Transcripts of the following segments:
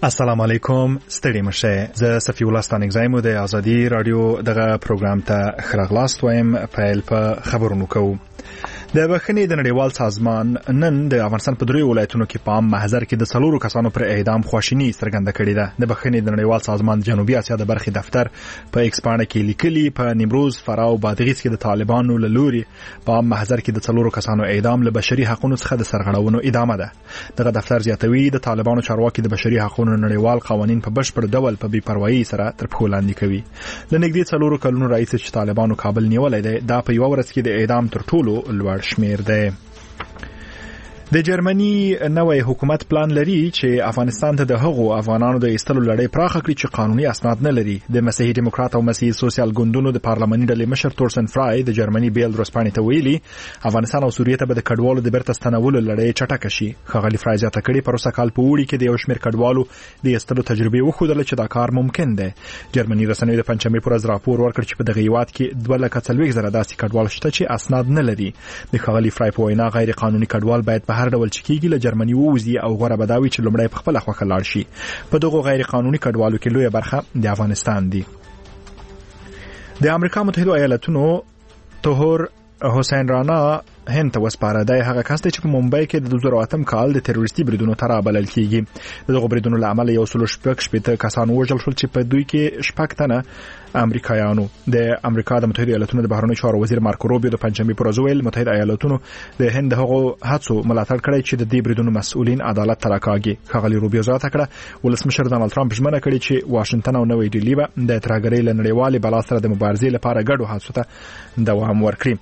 السلام علیکم ستړي مشه زه صفی الله ستانګزایم د ازادي رادیو دغه پروګرام ته خراغلاست وایم پیل په خبرونو کوو. د بخښنې د نړیوال سازمان نن د افغانستان په دریو ولایتونو کې په عام محضر کې د 4 کسانو پر اعدام خواشینی څرګنده کړې ده. د بخښنې د نړیوال سازمان جنوبي اسیا د برخې دفتر په ایکس باندې کې لیکلي په نیمروز، فراه او بادغیس کې د طالبانو له لوري په عام محضر کې د 4 کسانو اعدام له بشري حقوقو څخه د سرغړونو ادامه ده. دغه دفتر زیاتوي د طالبانو چارواکي د بشري حقوقو نړیوال قوانین په بشپړ ډول په بې پروايي سره تر پښو لاندې کوي. لنګدي 4 کلونو رئیس چې طالبانو کابل نیولای دی دا په یو ورځ کې د اعدام تر ټولو لوړ شمیر دی. د جرمني نوې حکومت پلان لري چې افغانستان ته د هغو افغانانو د ایستلو لړۍ پراخه کړي چې قانوني اسناد نه لري. د مسیحي دیموکرات او مسیحي سوسیال ګوندونو د پارلماني ډلې مشر تورسن فرای د جرمني بیل رسپانې ته ویلي افغانستان او سوریه ته به د کډوالو د بیرته ستنولو لړۍ چټکه شي. ښاغلي فرای زیاته کړي په روسا کال په وړي کې د یو شمېر کډوالو د ایستلو تجربه وښودله چې دا کار ممکن دی. جرمني رسنیو د پنځمې پر ورځ راپور ورکړ چې په دغه هیواد کې 240,000 داسې کډوال شته چې اسناد نه لري. د ښاغلي فرای په وینا غیر قانوني کډوال باید په هر ډول چکیږي جرمني ووزي او غوړه بداوي چې لومړی په خپل خوخه لاړ شي. په دغه غیر قانوني کډوالو کې لویه برخه د افغانستان دي. د امریکا متحده ایالاتونو طاهر حسین رانا هند ته وسپاره دی. هغه کس چې په ممبئی کې د 2008 کال د تروریستي بریدونو تر بلل کیږي. دغه بریدونو لامل یو سل شپږ کسان وژل شول چې په دوی کې شپږ تنه امریکایانو. د امریکا د متحده ایالاتونو د بهرنیو چارو وزیر مارکو روبیو د پنځمې پر ورځ ویل متحده ایالاتونو د هند هغو هڅو ملاتړ کړی چې د دې بریدونو مسؤلین عدالت ته راکاږي. ښاغلي روبیو زیاته کړه ولسمشر ډانلډ ټرمپ ژمنه کړې چې واشنگټن او نوې ډیلی به د ترهګرۍ له نړیوالې بلا سره د مبارزې لپاره ګډو هڅو ته دوام ورکړي.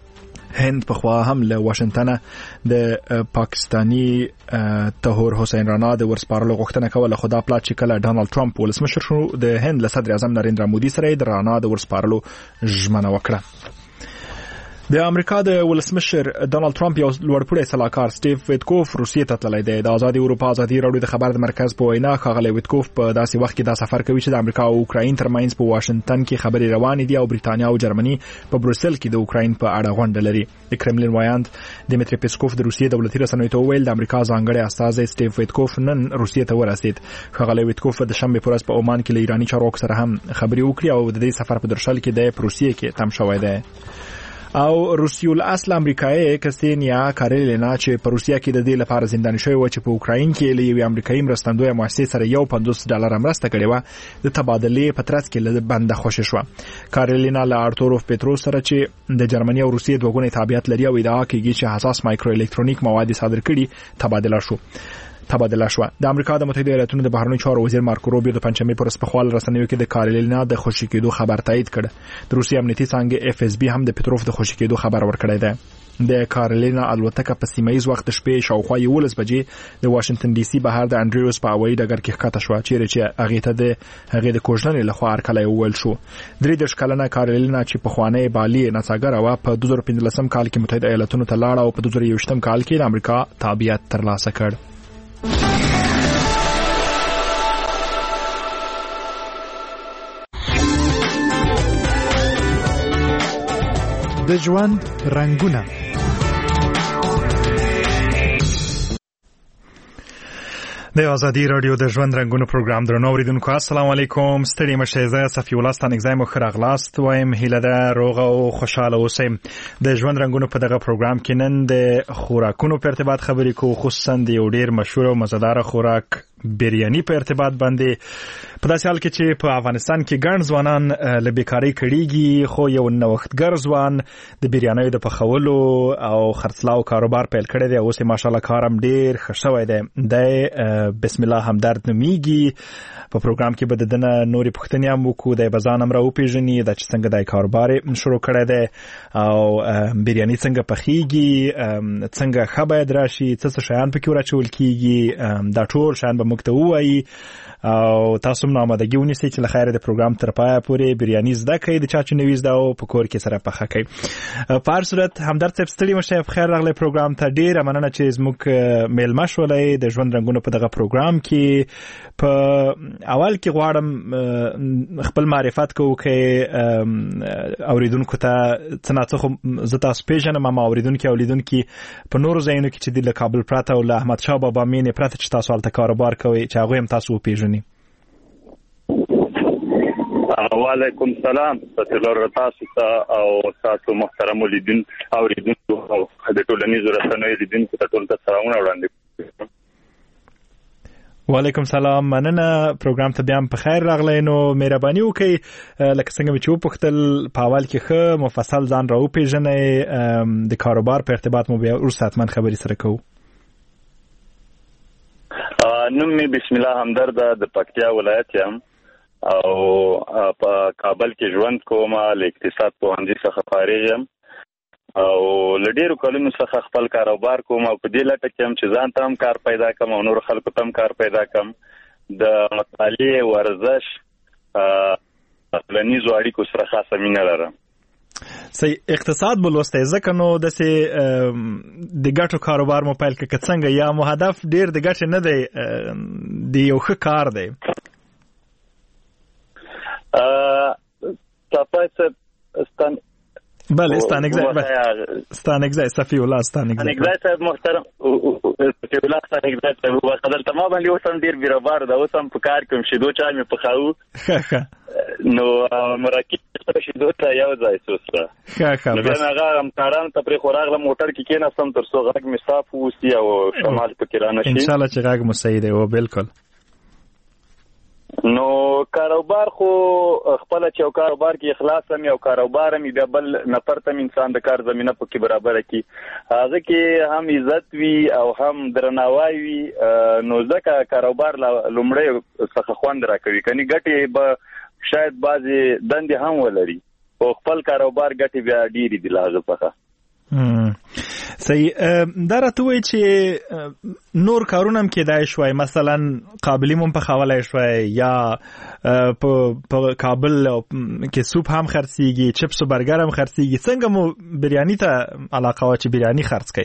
هند په خوا هم له واشنگټن د پاکستانی طاهر حسین رانا د ورسپارلو غوښتنه کوله، خو دا پلان چې کله ډانلډ ټرمپ ولسمشر شو د هند له صدر اعظم نریندرا مودي سره د رانا د ورسپارلو ژمنه وکړه. د امریکا د ولسمشر ډانلډ ټرمپ یو لوړپوړی سلاکار سټیو ویتکوف روسیې ته تللی دی. د آزادي اروپا آزادي راډیو د خبر د مرکز په وینا ښاغلی ویتکوف په داسې وخت کې دا سفر کوي چې د امریکا او اوکراین ترمنځ په واشنگټن کې خبرې روانې دي او بریتانیا او جرمني په بروسل کې د اوکراین په اړه غونډه لري. د کرملین وایاند دیمتری پیسکوف د روسیې دولتي رسنیو ته ویل د امریکا ځانګړی استازی سټیو ویتکوف نن روسیې ته ورسید. ښاغلی ویتکوف د شنبې پر ورځ په عمان کې له ایراني چارواکو سره هم خبرې وکړې او د دې سفر په درشل کې د روسیې کې تم شوی دی. او روسیول اصل امریکایي کسینیا کارلینا چې په روسیا کې د دې لپاره زنداني شوی و چې په اوکراین کې له یو امریکایي مرستندوی مؤسسې سره $50 مرسته کړې و د تبادلې په ترڅ کې له بنده خوشی شو. کارلینا له ارتوروف پتروس سره چې د جرمني او روسیې دوه ګونې تابعیت لري او ادعا کوي چې حساس مایکرو الکترونیک مواد صادر کړي تبادله شو. د امریکا د متحده ایالاتونو د بهرنیو چارو وزیر مارکو روبیو د پنځمې پر ورځ په خپل رسنیو کې د کارلینا د خوشی کېدو خبر تایید کړ. د روسي امنیتي څانګې FSB هم د پتروف د خوشی کېدو خبر ورکړی دی. د کارلینا الوتکه په سیمایي وخت شپې شاوخوا 11 بجې د واشنگټن ډي سي بهر د انډریوس په هوایي ډګر کې ښکته شو چې هغه ته د کوژنې لخوا ارکلای وول شو. 3 کلنه کارلینا چې په خوانه بالي نڅاګر و په 2015 کال کې متحده ایالاتونو ته لاړه او په 2020 کال کې د امریکا تابعیت ترلاسه کړ. د ژوند رنگونه د ازادي رادیو د ژوند رنگونو پروګرام درنو اوریدونکو السلام علیکم ستړي مشه زه صفی الله ستانګزایم خراغلاست وایم هیله ده روغ او خوشاله اوسئ. د ژوند رنگونو په دغه پروګرام کې نن د خوراکونو په ارتباط خبرې کوو، خصوصا د یو ډیر مشهور او مزیدار خوراک بریانی په ارتباط باندې. په داسې حال کې چې په افغانستان کې ګڼ ځوانان له بیکارۍ کړيږي، خو یو نوښتګر ځوان د بریانیو د پخولو او خرڅلاو کاروبار پیل کړی دی. اوس ماشاءالله کارم ډیر ښه شوی دی. د بسم الله همدرد نومیږي. په پروګرام کې به د دنه نورې پوښتنې هم وکړو، د بزان هم راوپېژني د چې څنګه د کاروبار شروع کړی دی او بریانی څنګه پخیږي، څنګه ښه باید راشي، څه شیان پکې ور اچول کیږي، دا ټول شیان به موږ ته ووایي. او تاسو هم آمادګي ونیسئ چې له خیره د پروګرام تر پایه پورې بریاني زده کړئ د چا چې نوي زده او په کور کې سره پخه کړئ. په هر صورت همدرد صاحب ستړي مشه، په خیر راغلی پروګرام ته. ډېره مننه چې زموږ میلمه شولئ د ژوند رنګونه په دغه پروګرام کې. په اول کې غواړم خپل معرفت کوو کې اوریدونکو ته څه نه څه خو زه تاسو پېژنم، اما اوریدونکي او لیدونکي په نورو ځایونو کې چې د له کابل پرته او له احمدشاه بابا مینې پرته چې تاسو هلته کاروبار کوئ چې هغوی هم تاسو وپېژني. وعلیکم سلام تاسو ته او تاسو محترم اوریدونکو او د ټولنیزو رسنیو لیدونکو ته ټول سلامونه وړاندې کوم. وعلیکم سلام، مننه. پروګرام ته بیا هم په خیر راغلی. نو مهرباني وکړئ لکه څنګه مې چې وپوښتل په اول کې ښه مفصل ځان را وپېژنئ، د کاروبار په ارتباط مو بیا وروسته حتما خبرې سره کوو. نوم مې بسم الله همدرد د پکتیا ولایت یم او په کابل کې ژوند کوم. له اقتصاد پوهنځي څخه فارغ یم او له ډېرو کلونو څخه خپل کاروبار کوم او په دې لټه کې هم چې ځان ته هم کار پیدا کړم او نور خلکو ته هم کار پیدا کړم. د مطالعې، ورزش، ټولنیزو اړیکو سره خاصه مینه لرم. صحیح. اقتصاد مو لوستی ځکه نو داسې د ګټو کاروبار مو پیل کړ که څنګه، یا مو هدف ډېر د ګټې نه دی، د یو ښه کار دی؟ بله ستانکزی صفی الله ستانکزی صاحب محترم صفی الله ستانکزی صاحب وخدل تمام باندې اوس هم ډیر بیربار ده. اوس هم په کار کوم، شیدو چای مې پخاو نو مرکب شیدو ته یو ځای سوسه نو بیا هغه همکارانو ته پرې خوراغله موټر کې کېناستم تر څو غږ مې صاف ووسي او شمال پکې رانه شي. انشاءالله چې غږ مو صحیح دی. بالکل. نو کاروبار خو خپل چې یو کاروبار کې اخلاص هم یو کاروبار هم بیا بل نفر ته انسان د کار زمينه پکې برابر کی، هغه کې هم عزت وي او هم درناوی وي. نو ځکه کاروبار لومړی څخه خوند راکوي، کني ګټي به شاید بعضی دندې هم ولري او خپل کاروبار ګټي بیا ډېری دي لاغه پخه. صحیح. دا راته وایي چې نور کارونه هم کېدای شوی، مثلا قابلی مو پخولی شوی یا په کابل کې سوپ هم خرڅیږي، چپس و برګر هم خرڅیږي. څنګه مو بریانی ته علاقه وه چې بریانی خرڅ کړئ؟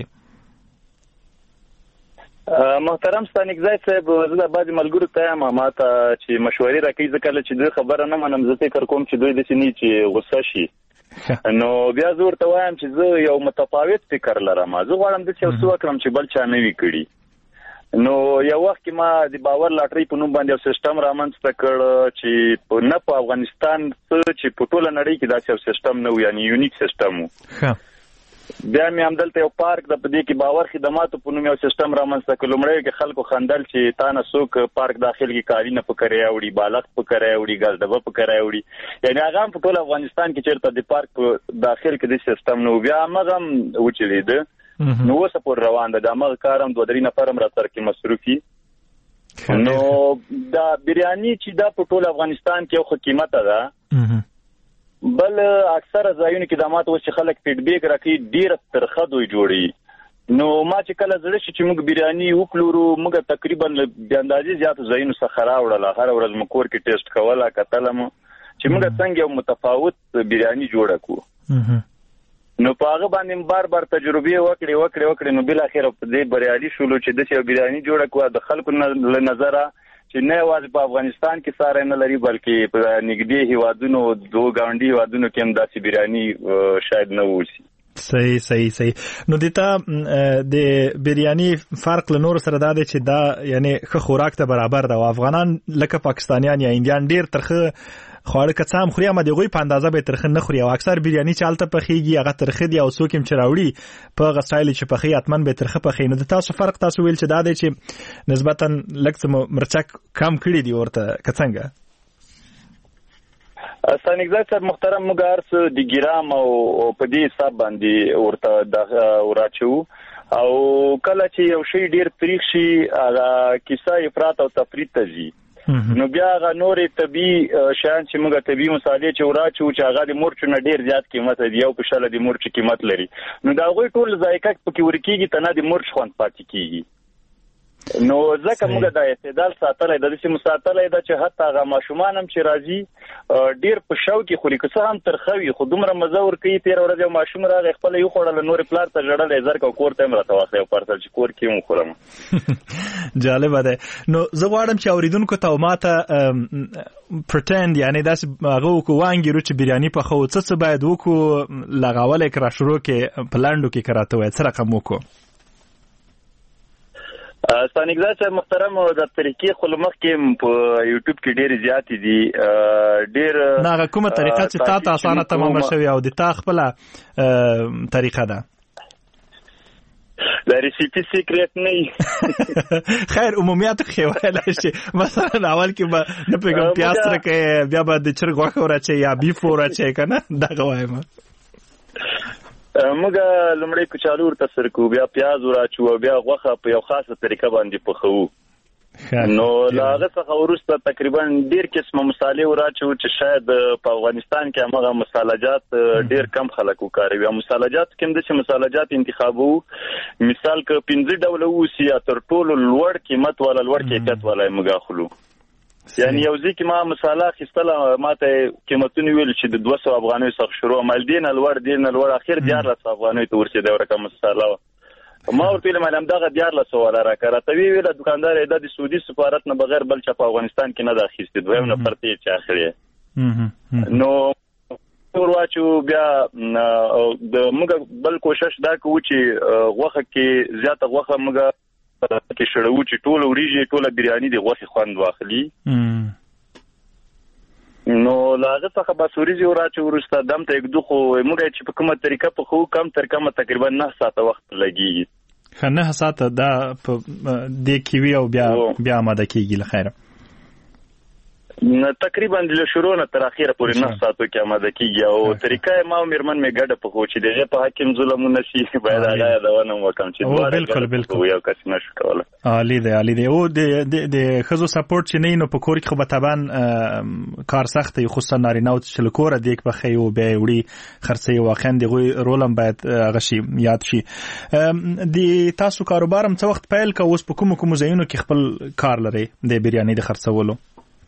محترم ستانکزی صاحب، زه د بعضې ملګرو ته یم ما ته چې مشورې راکوي، ځکه چې دوی خبره نه منم. زه فکر کوم چې دوی داسې نه چې غوسه شي، نو بیا زه ورته وایم چې زه یو متفاوت فکر لرم. زه غواړم داسې یو څه وکړم چې بل چا نه وي کړي. نو یو وخت کې ما د باور لاټرۍ په نوم باندې یو سیستم رامنځته کړ چې نه په افغانستان چې په ټوله نړۍ کې داسې یو سیستم نه و، یعنی یونیک سیستم و. بیا مې همدلته یو پارک د په دې کې باور خدماتو په نوم یو سیستم رامنځته کړ. لومړی کې خلکو خندل چې تا نه څوک پارک داخل کې کاري نه پکړی اوړي، بالښت پکړی اوړي، ګاز ډبه پکړی اوړي، یعنی هغه هم په ټول افغانستان کې چیرته د پارک په داخل کې د سیستم نو. بیا هغه هم وچلیده نو اوس پور روان ده. د هغه کار هم 2-3 نفر هم را سره کې مصروفي. نو دا بریانی چې دا په ټول افغانستان کې یو قیمت ده، بل اکثره ځایونو کې د ماته اوس خلک فیډبیک راکړي ډیر ترخه دوی جوړي. نو ما چې کله زړه شي چې موږ بریانی وکړو، موږ تقریبا د اندازې زیات ځایونو څخه راوړله، هر ورځ مو کور کې ټیسټ کوله، کتلم چې موږ څنګه یو متفاوت بریانی جوړه کړو. نو په هغه باندې بار تجربې وکړې نو بل اخر په دې بریالي شولو چې د یو بریانی جوړه کړو. د خلکو نظر چې نه یوازې په افغانستان کې ساره نه لري بلکې په نږدې هیوادونو، دوه ګاونډي هیوادونو کې هم داسې بریانی شاید نه وشي. صحیح. نو دیتا د بریانی فرق له نور سره دا دی چې دا یعنی ښه خوراک ته برابر ده. او افغانان لکه پاکستانیان یا هندیان ډیر ترخه خواړه که څه هم خوري، اما د هغوی په اندازه به ترخه نه خوري. او اکثر بریانی چې هلته پخیږي هغه ترخه دي او څوک هم چې راوړي په هغه سټایل چې پخي حتما به ترخه پخي. نو د تاسو فرق تاسو ویل چې دا دی چې نسبتا لږ څه مرچک کم کړي دي ورته که څنګه؟ ستانکزی صاحب محترم، موږ هر څه د ګرام او په دې حساب باندې ورته وراچو او کله چې یو شی ډیر تریخ شي هغه کیسه افراط او تفریط ته ځي. نو بیا هغه نورې طبیعي شیان چې موږ طبیعي مصالحې چې وراچو چې هغه د مرچو نه ډیر زیات قیمت دی، یو په شله د مرچو قیمت لري، نو د هغوی ټول ذایقه پکې ورکېږي، ته نه د مرچ خوند پاتې کېږي. نو ځکه موږ د اعتدال ساتلای د دې مساتلای د چې حتی هغه ماشومان هم چې راځي ډیر په شوق خوري که څه هم ترخوي خو دومره مزه ورکوي 13 ورځې ماشوم راغی خپل یو خوړل نور پلار ته جړل زر کو کور ته راته واخلي او پرتل چې کور کې مو خورم جالب ده نو زه غواړم چې اوریدونکو ته ماته پرټند یعنی داسې هغه کو وانګیرو چې بریاني په خو څه باید وکړو لغاول کرا شروع کې پلاندو کې کراته وای څه رقم وکړو ستانګزاد صاحب محترم د طریقې خلمخ کې په یوټیوب کې ډېر زیات دي ډېر نه کومه طریقه چې تا ته اسانه تمام شوی او د تا خپل طریقه ده د ریسیپي سیکریټ نه خیر عمومیات خو ویل شي مثلا اول کې به نه پیغام پیاز سره کې بیا به د چرګ غوښه ورچې یا بیف ورچې کنه دا غوایم موږ لمړی کچالو ورته سره کو بیا پیاز وراچو بیا غوښه په یو خاصه طریقه باندې پخو نو لاغه څخه ورسته تقریبا ډیر قسمه مصالحې وراچو چې شاید په افغانستان کې هغه مصالحات ډیر کم خلک وکاروي مصالحات کوم د مصالحات انتخابو مثال ک 15 ډول وسی تر ټولو لوړ قیمت ولا لوړ کیفیت ولا موږ خلو یعنی یو ځکه ما مصالحه خستله ماته قیمتونه ویل چې د 200 افغانۍ څخه شروع مال دین لوړ اخر 1400 افغانۍ ته ورسېده ورکه مصالحه ما ورته ویل مالم دغه 1400 ولا راکړه ته ویل دکاندار د سعودي سفارت نه بغیر بل چا په افغانستان کې نه داخیسته دویم نفر ته چې اخري نو ورواچو بیا د موږ بل کوشش دا کوو چې غوښه کې زیاته غوښه موږ کې شړو چې ټول وریجې ټول بریاني دی غوښه خوند واخلي نو لاغه څخه به سوريزي وراچو ورسته دم ته یک دوه موږ چې په کومه طریقه په خو کم تر کم تقریبا 9 ساعته وخت لګي خنه ساعته دا په د کیوي او بیا آماده کیږي لخيره تقریبا د شروع نه تر اخره پورې 9 ساعتو کې آماده کیږي او طریقه ما میرمن می ګډه په خو چې دغه په حکم ظلم نشي باید هغه دا ونه وکم چې بالکل یو کس نشو کوله عالی دی او د خزو سپورټ چې نه نو په کور کې خو به طبعا کار سخت یو خصوصا نارینه او چې لکوره دیک په خیو به وړي خرڅي واخند دی رولم باید غشي یاد شي د تاسو کاروبارم څو وخت پیل کا اوس په کوم ځایونو کې خپل کار لري د بریاني د خرڅولو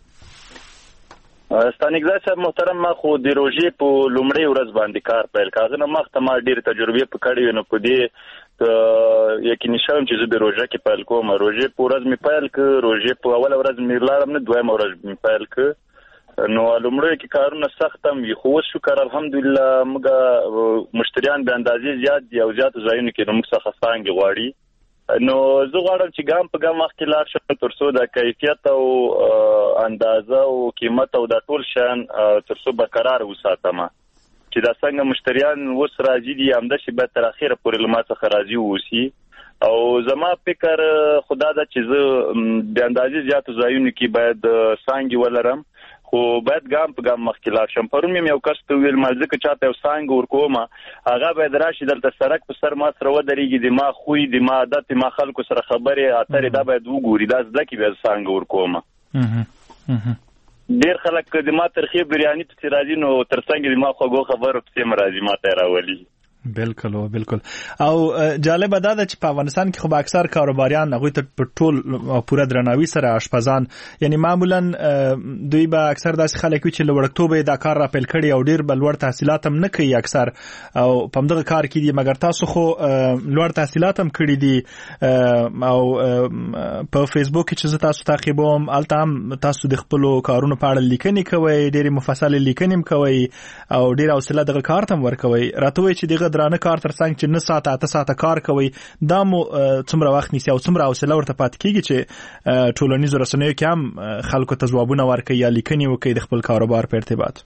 ستانګزاد صاحب محترم ما خو د روزي په لومړی ورځ باندې کار پیل کاغه نو مخ ته ما ډیر تجربه پکړې نو په دې یقیني شوم چې زه د روزه کې پیل کوم روزي په ورځ می پیل ک روزي په اول ورځ می لارم نه دویم ورځ می پیل ک نو لومړی کې کارونه سختم وي خو شکر الحمدلله موږ مشتریان به اندازې زیات دي او زیات ځایونه کې موږ څخه څنګه غواړي نو زه غواړم چې ګام په ګام مخکې لاړ شم ترڅو د کیفیت او اندازه او قیمت او د ټول شان ترڅو برقرار وساتم چې دا څنګه مشتریان وس راځي دي همدا چې به تر اخره پورې لمه څخه راځي وسی او زما فکر خدا دا چې زه د اندازې زیات ځایونه کې باید څنګه ولرم خو باید ګام په ګام مخکې لاړ شم پرون مې یو کس ته ویل مالځه که چاته یو څنګه ورکوم هغه باید راشي دلته سرک په سر ما سره ودرېږي د ما خوې د ما عادت ما خلکو سره خبرې اترې دا باید وګوري دا زده کې به څنګه ورکوم ډېر خلک د ما ترخې بریاني په راځي نو تر څنګه د ما خوږو خبرو په سم راځي ما ته راولي بالکل او جالب ده چې په افغانستان کې خو به اکثر کاروباریان هغه ته په ټول پوره درناوي سره اشپزان یعنی معمولا دوی به اکثر داسې خلک چې لوړکتوبه دا کار را پیل کړي او ډیر بلور تحصیلات هم نه کوي اکثر او په دغه کار کې دي مګر تاسو خو لوړ تحصیلات هم کړی دي او په فیسبوک کې چې تاسو تعقیبوم الته هم تاسو د خپل کارونو په اړه لیکنې کوي ډېر مفصل لیکنې کوي او ډېر حوصله دغه کار تم ورکوي راته وي چې دغه درانه کار تر څنګ چې 9 ساعت 8 ساعت کار کوي دا مو څومره وخت نیسي او څومره حوصله ورته پات کیږي چې ټولنیزو رسنیو کې هم خلکو ته ځوابونه ورکوي یا لیکنې وکړي د خپل کاروبار په ارتباط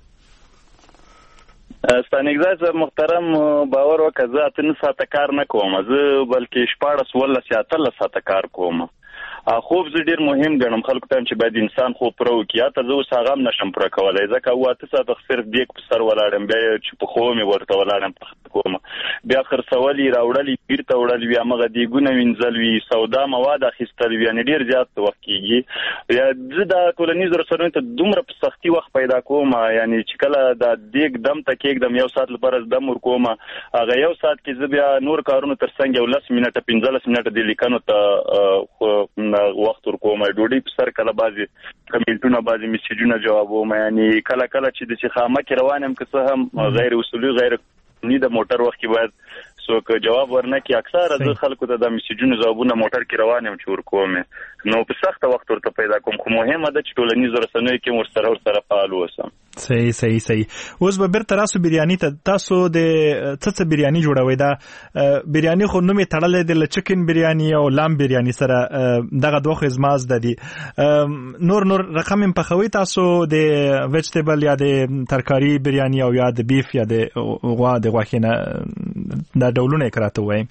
ستانګزاد محترم باور وکړه زه 9 ساعت کار نه کوم زه بلکې 14 ولا 13 ساعت کار کوم خوب زه ډیر مهم ګڼم خلکو ته چې باید انسان خوب پرو کیا ته زه اوس هغه نشم پر کولای ځکه واته ساعت صرف دیک په سر ولاړم بیا چې په خو مې ورته ولاړم کوم بیا خرڅولي راوړلي بیرته وړل وي هغه دیګونه وینځل وي سودا مواد اخیستل وي یعنې ډېر زیات وخت کېږي یا زه د ټولنیزو رسنیو ته دومره په سختي وخت پیدا کوم یعنې چې کله د دیګ دم ته کېږدم 1 ساعت لپاره دم ورکوم هغه 1 ساعت کې زه بیا نور کارونو تر څنګ 10 منټه 15 منټه د لیکنو ته وخت ورکوم ډوډۍ په سر کله بعضې کمنټونه بعضې میسیجونه جوابوم یعنې کله کله چې د خامه کې روان یم که څه هم غیر اصولي غیر قانوني د موټر وخت کې باید څوک جواب ورنکړي اکثره زه خلکو ته د میسیجونو ځوابونه موټر کې روان یم چې ورکوم نو په سخته وخت ورته پیدا کوم خو مهمه ده چې ټولنیزو رسنیو کې ورسره فعال اوسم صحیح اوس به بیرته راسو بریاني ته تاسو د څه بریاني جوړوي دا بریاني خو نوم یې تړلی دی له چکن بریاني او لام بریاني سره دغه دوه خزماز د دي نور رقم پخوي تاسو د ویجیټیبل یا د ترکاری بریاني او یا د بیف یا د غوا د غوښې دا ډولونه کراته وای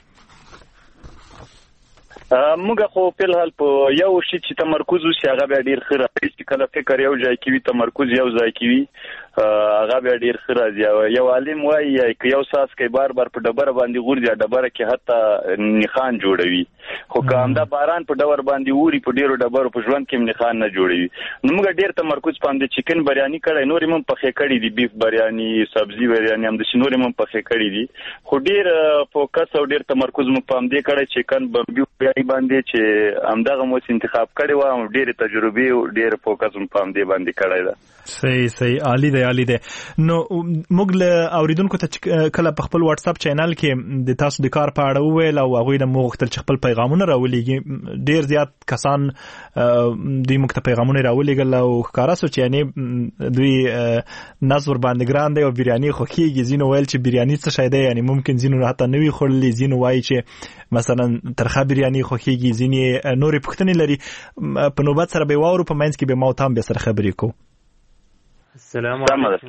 موږ خو په الحال په یو شی چې تمرکز وشي هغه به ډیر ښه راځي چې کله فکر یو ځای کې وي تمرکز یو ځای کې وي هغه به ډیر ښه راځي یو عالم وایي چې یو ساس کې بار په ډبره باندې غورځي ډبره کې حتی نخان جوړوي خو کوم دا باران په ډبر باندې ووري په ډیرو ډبرو په ژوند کې نخان نه جوړوي نو موږ ډیر تمرکز باندې چکن بریاني کړی نور هم پخې کړی دي بیف بریاني سبزی بریاني هم د شنور هم پخې کړی دي خو ډیر فوکس او ډیر تمرکز مو پام دې کړی چکن بیف باندې چې همدغه مو انتخاب کړی و او ډېر تجربه او ډېر فوکس هم پام دې باندې کړی ده صحیح عالی دی نو موږ له اوریدونکو ته کله په خپل واتس اپ چینل کې د تاسو د کار په اړه وویل او هغوی د موږ غوښتل چې خپل پیغامونه راولېږي ډېر زیات کسان دوی موږ ته پیغامونه راولېږل او ښکاره سو چې یعنې دوی نظر باندې ګران دی او بریاني خوښېږي ځینو ویل چې بریاني څه شی دی یعنې ممکن ځینو حتی نه وي خوړلي ځینو وایي چې مثلا ترخه بریاني خوښېږي ځینې نورې پوښتنې لري په نوبت سره به واورو په منځ کې به ما او تام بیا سره خبرې کوو السلام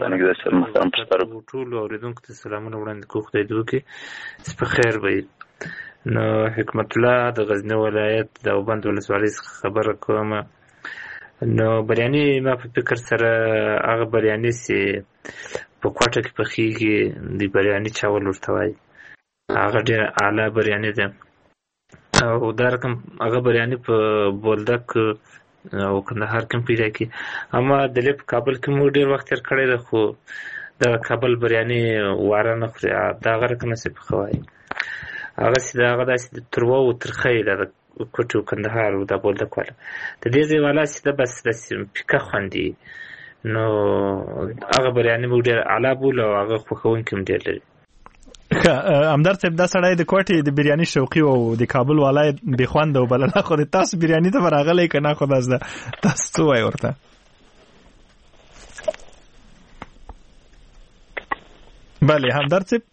علیکم ټول اوریدونکو ته سلامونه وړاندې کوم خدای دې وکړي په خیر وي نو حکمت الله د غزنی ولایت د اوبند ولسوالۍ څخه خبره کوم نو بریاني ما په فکر سره هغه بریاني چې په کوټه کې پخېږي د بریاني چاول ورته وایي هغه ډېر اعلی بریاني ده او دا رقم هغه بریاني په بولدک او کندهار کې پیدا کی اما د لپ کابل کې مو ډیر وخت تر کړی ده خو د کابل بریاني واره نه خوري دا غره کنه څه پخوي هغه سي دا غدا سي تروا او ترخی د کوټو کندهار او د بولدک والا د دې ځای والا سي د بس د پکا خوندي نو هغه بریاني مو ډیر اعلی بول او هغه خوښون کوم ډیر لري امدار صاحب دا سړی د کوټې د بریاني شوقي او د کابل والای به خوند او بل نه خو د تاسو بریاني ته راغلی کنه خو داس تاسو څه وای ورته بله همدار صاحب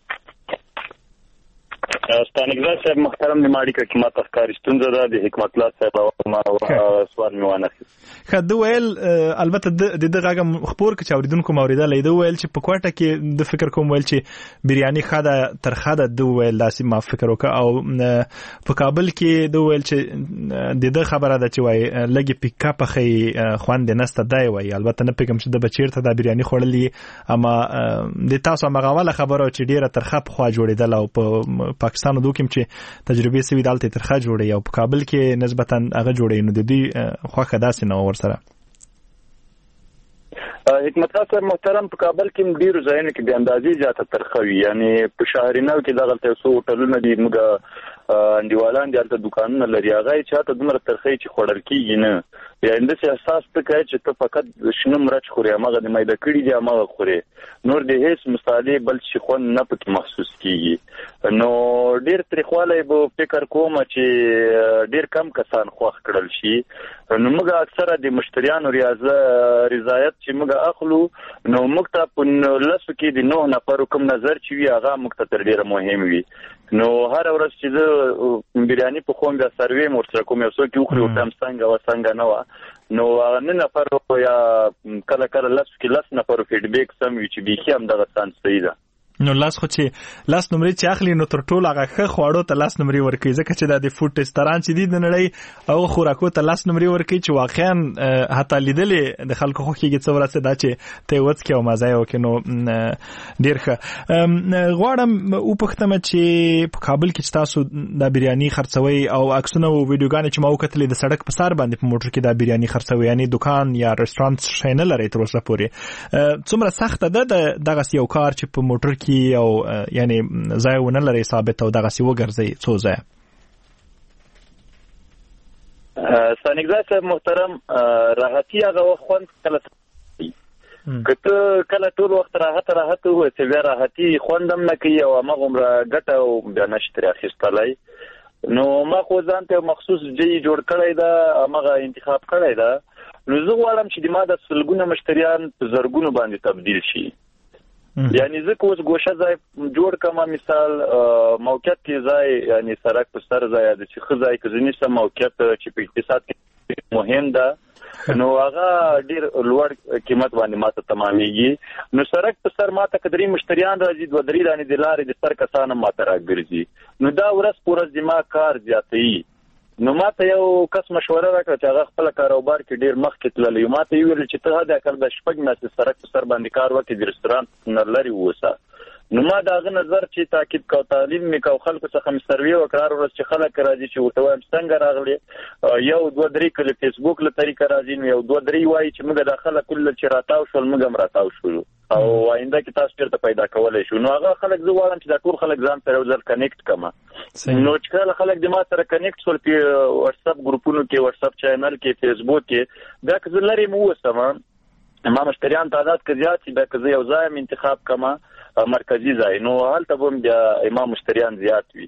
ستانګزاد صاحب محترم نیماړي کې ما تفکر ستونزه ده د حکمت الله صاحب او ما سوال میوانه خد ویل البته د دغه خبر کې اوریدونکو موریده لیدو ویل چې په کوټه کې د فکر کوم ویل چې بریاني خاده ترخه ده ویل داسې ما فکر وکړ او په کابل کې د ویل چې د خبره ده چې وای لګي پیکا په خوند نسته دی وای البته نه پېږم چې د بچیرته د بریاني خورلې اما د تاسو مغاوله خبره چې ډیره ترخه په خوا جوړیدل او په پاکستان دوکم چې تجربه سوي دالته ترخه جوړي او په کابل کې نسبتا هغه جوړي نو د دې خوخه داسې نو ورسره حکمت الله صاحب محترم په کابل کې ډیرو ځایونو کې به اندازې زیاته ترخوي یعنی په شهرینو کې دغه تاسو هوټلونه دي موږ انډیوالان دي البته دکانونه لري هغه چې ته دومره ترخی چې خوړل کیږي نه یا اندسه احساس ته کوي چې ته فقط شنو مرچ خوري هغه د مایده کړي دي هغه خوري نور د هیڅ مصالحې بل څه خو نه پکې محسوس کیږي نو ډیر تریخواله به فکر کوم چې ډیر کم کسان خوښ کړل شي نو موږ اکثره د مشتریانو رضایت چې موږ اخلو نو موږ ته په لاسو کې د 9 نفر کوم نظر چې وی هغه موږ ته تر ډیره مهم وي نو هر ورځ چې زه بریاني په خوم بیا سروي مرسته کوم یو څوک یو خو تم څنګه نه و نو نه نفر یا کله لس نفر فیډبیک سم وی چې به هم دغه سان صحیح ده نو لاس خو چې لاس نمرې چې اخلي نو تر ټولو هغه ښه خواړو ته لاس نمرې ورکوي، ځکه چې دا د فوډ ریسټورانټ چې دي د نړۍ او خوراکو ته لاس نمرې ورکوي چې واقعا حتی لیدلې د خلکو خوښېږي څه ورځ دا چې ته یې وڅکې او مزه یې وکړې. نو ډېر ښه. غواړم وپوښتم چې په کابل کې چې تاسو دا بریاني خرڅوئ او عکسونه او ویډیوګانې چې ما وکتلې د سړک په سر باندې په موټر کې دا بریاني خرڅوئ، یعنی دکان یا رستورانت شی نه لرئ تر اوسه پورې، څومره سخته ده دغسې یو کار چې په موټر او یعنی ځای ونه لري ثابت او دغه سی وګرځي څو ځای؟ ستانګزای صاحب محترم، راحتي هغه وخت خوند کله کته کله ټول وخت راحت وو چې بیا راحتي خوندم نه کوي او هغه ګټه او بیا نشته اخیستلای. نو ما خو ځان ته مخصوص جی جوړ کړی دا، هغه انتخاب کړی دا. نو زه غواړم چې د ما د سلګونو مشتریان په زرګونو باندې تبدیل شي. یعنی زه کوس ګوشه ځای جوړ کما، مثال موقعیت کې ځای یعنی سړک په سر ځای د چې خزای کې ځنی سم موقعیت چې په اقتصاد کې مهم ده، نو هغه ډیر لوړ قیمت باندې ماته تمامېږي. نو سړک په سر ماته کدرې مشتریان راځي، دوه درې دانې د لارې د سر کسانه ماته راګرځي، نو دا ورځ پورز د ما کار زیاتوي. نو ماته یو کس مشوره راکړه چې هغه خپل کاروبار کې ډیر مخکې تللی، ماته ویل چې ته دا کار د شپږ میاشتې سړک په سر باندې کار وکړې، د رستورانت نه لرې اوسه. نو ما د هغه نظر چې تعقیب کو، تعلیم مې کو، خلکو څخه مې سروې وکړه، ورځ چې خلک راځي چې ورته وایم څنګه راغلي، یو دوه درې کله فیسبوک له طریقه راځي، نو یو دوه درې وایي چې موږ د خلک کله چې راتاو شول موږ هم راتاو شولو او آینده کې تاسو چیرته پیدا کولای شو. نو هغه خلک زه غواړم چې دا ټول خلک ځان سره یو ځل کنیکټ کما. نو چې کله خلک د ما سره کنیکټ شول په واتساپ ګروپونو کې، واتساپ چینل کې، فیسبوک کې، دا که زه لرې مو وسم ما مشتریان تعداد که زیات شي، دا که زه یو ځای انتخاب کما مرکزی ځای، نو هلته به هم ما مشتریان زیات وي.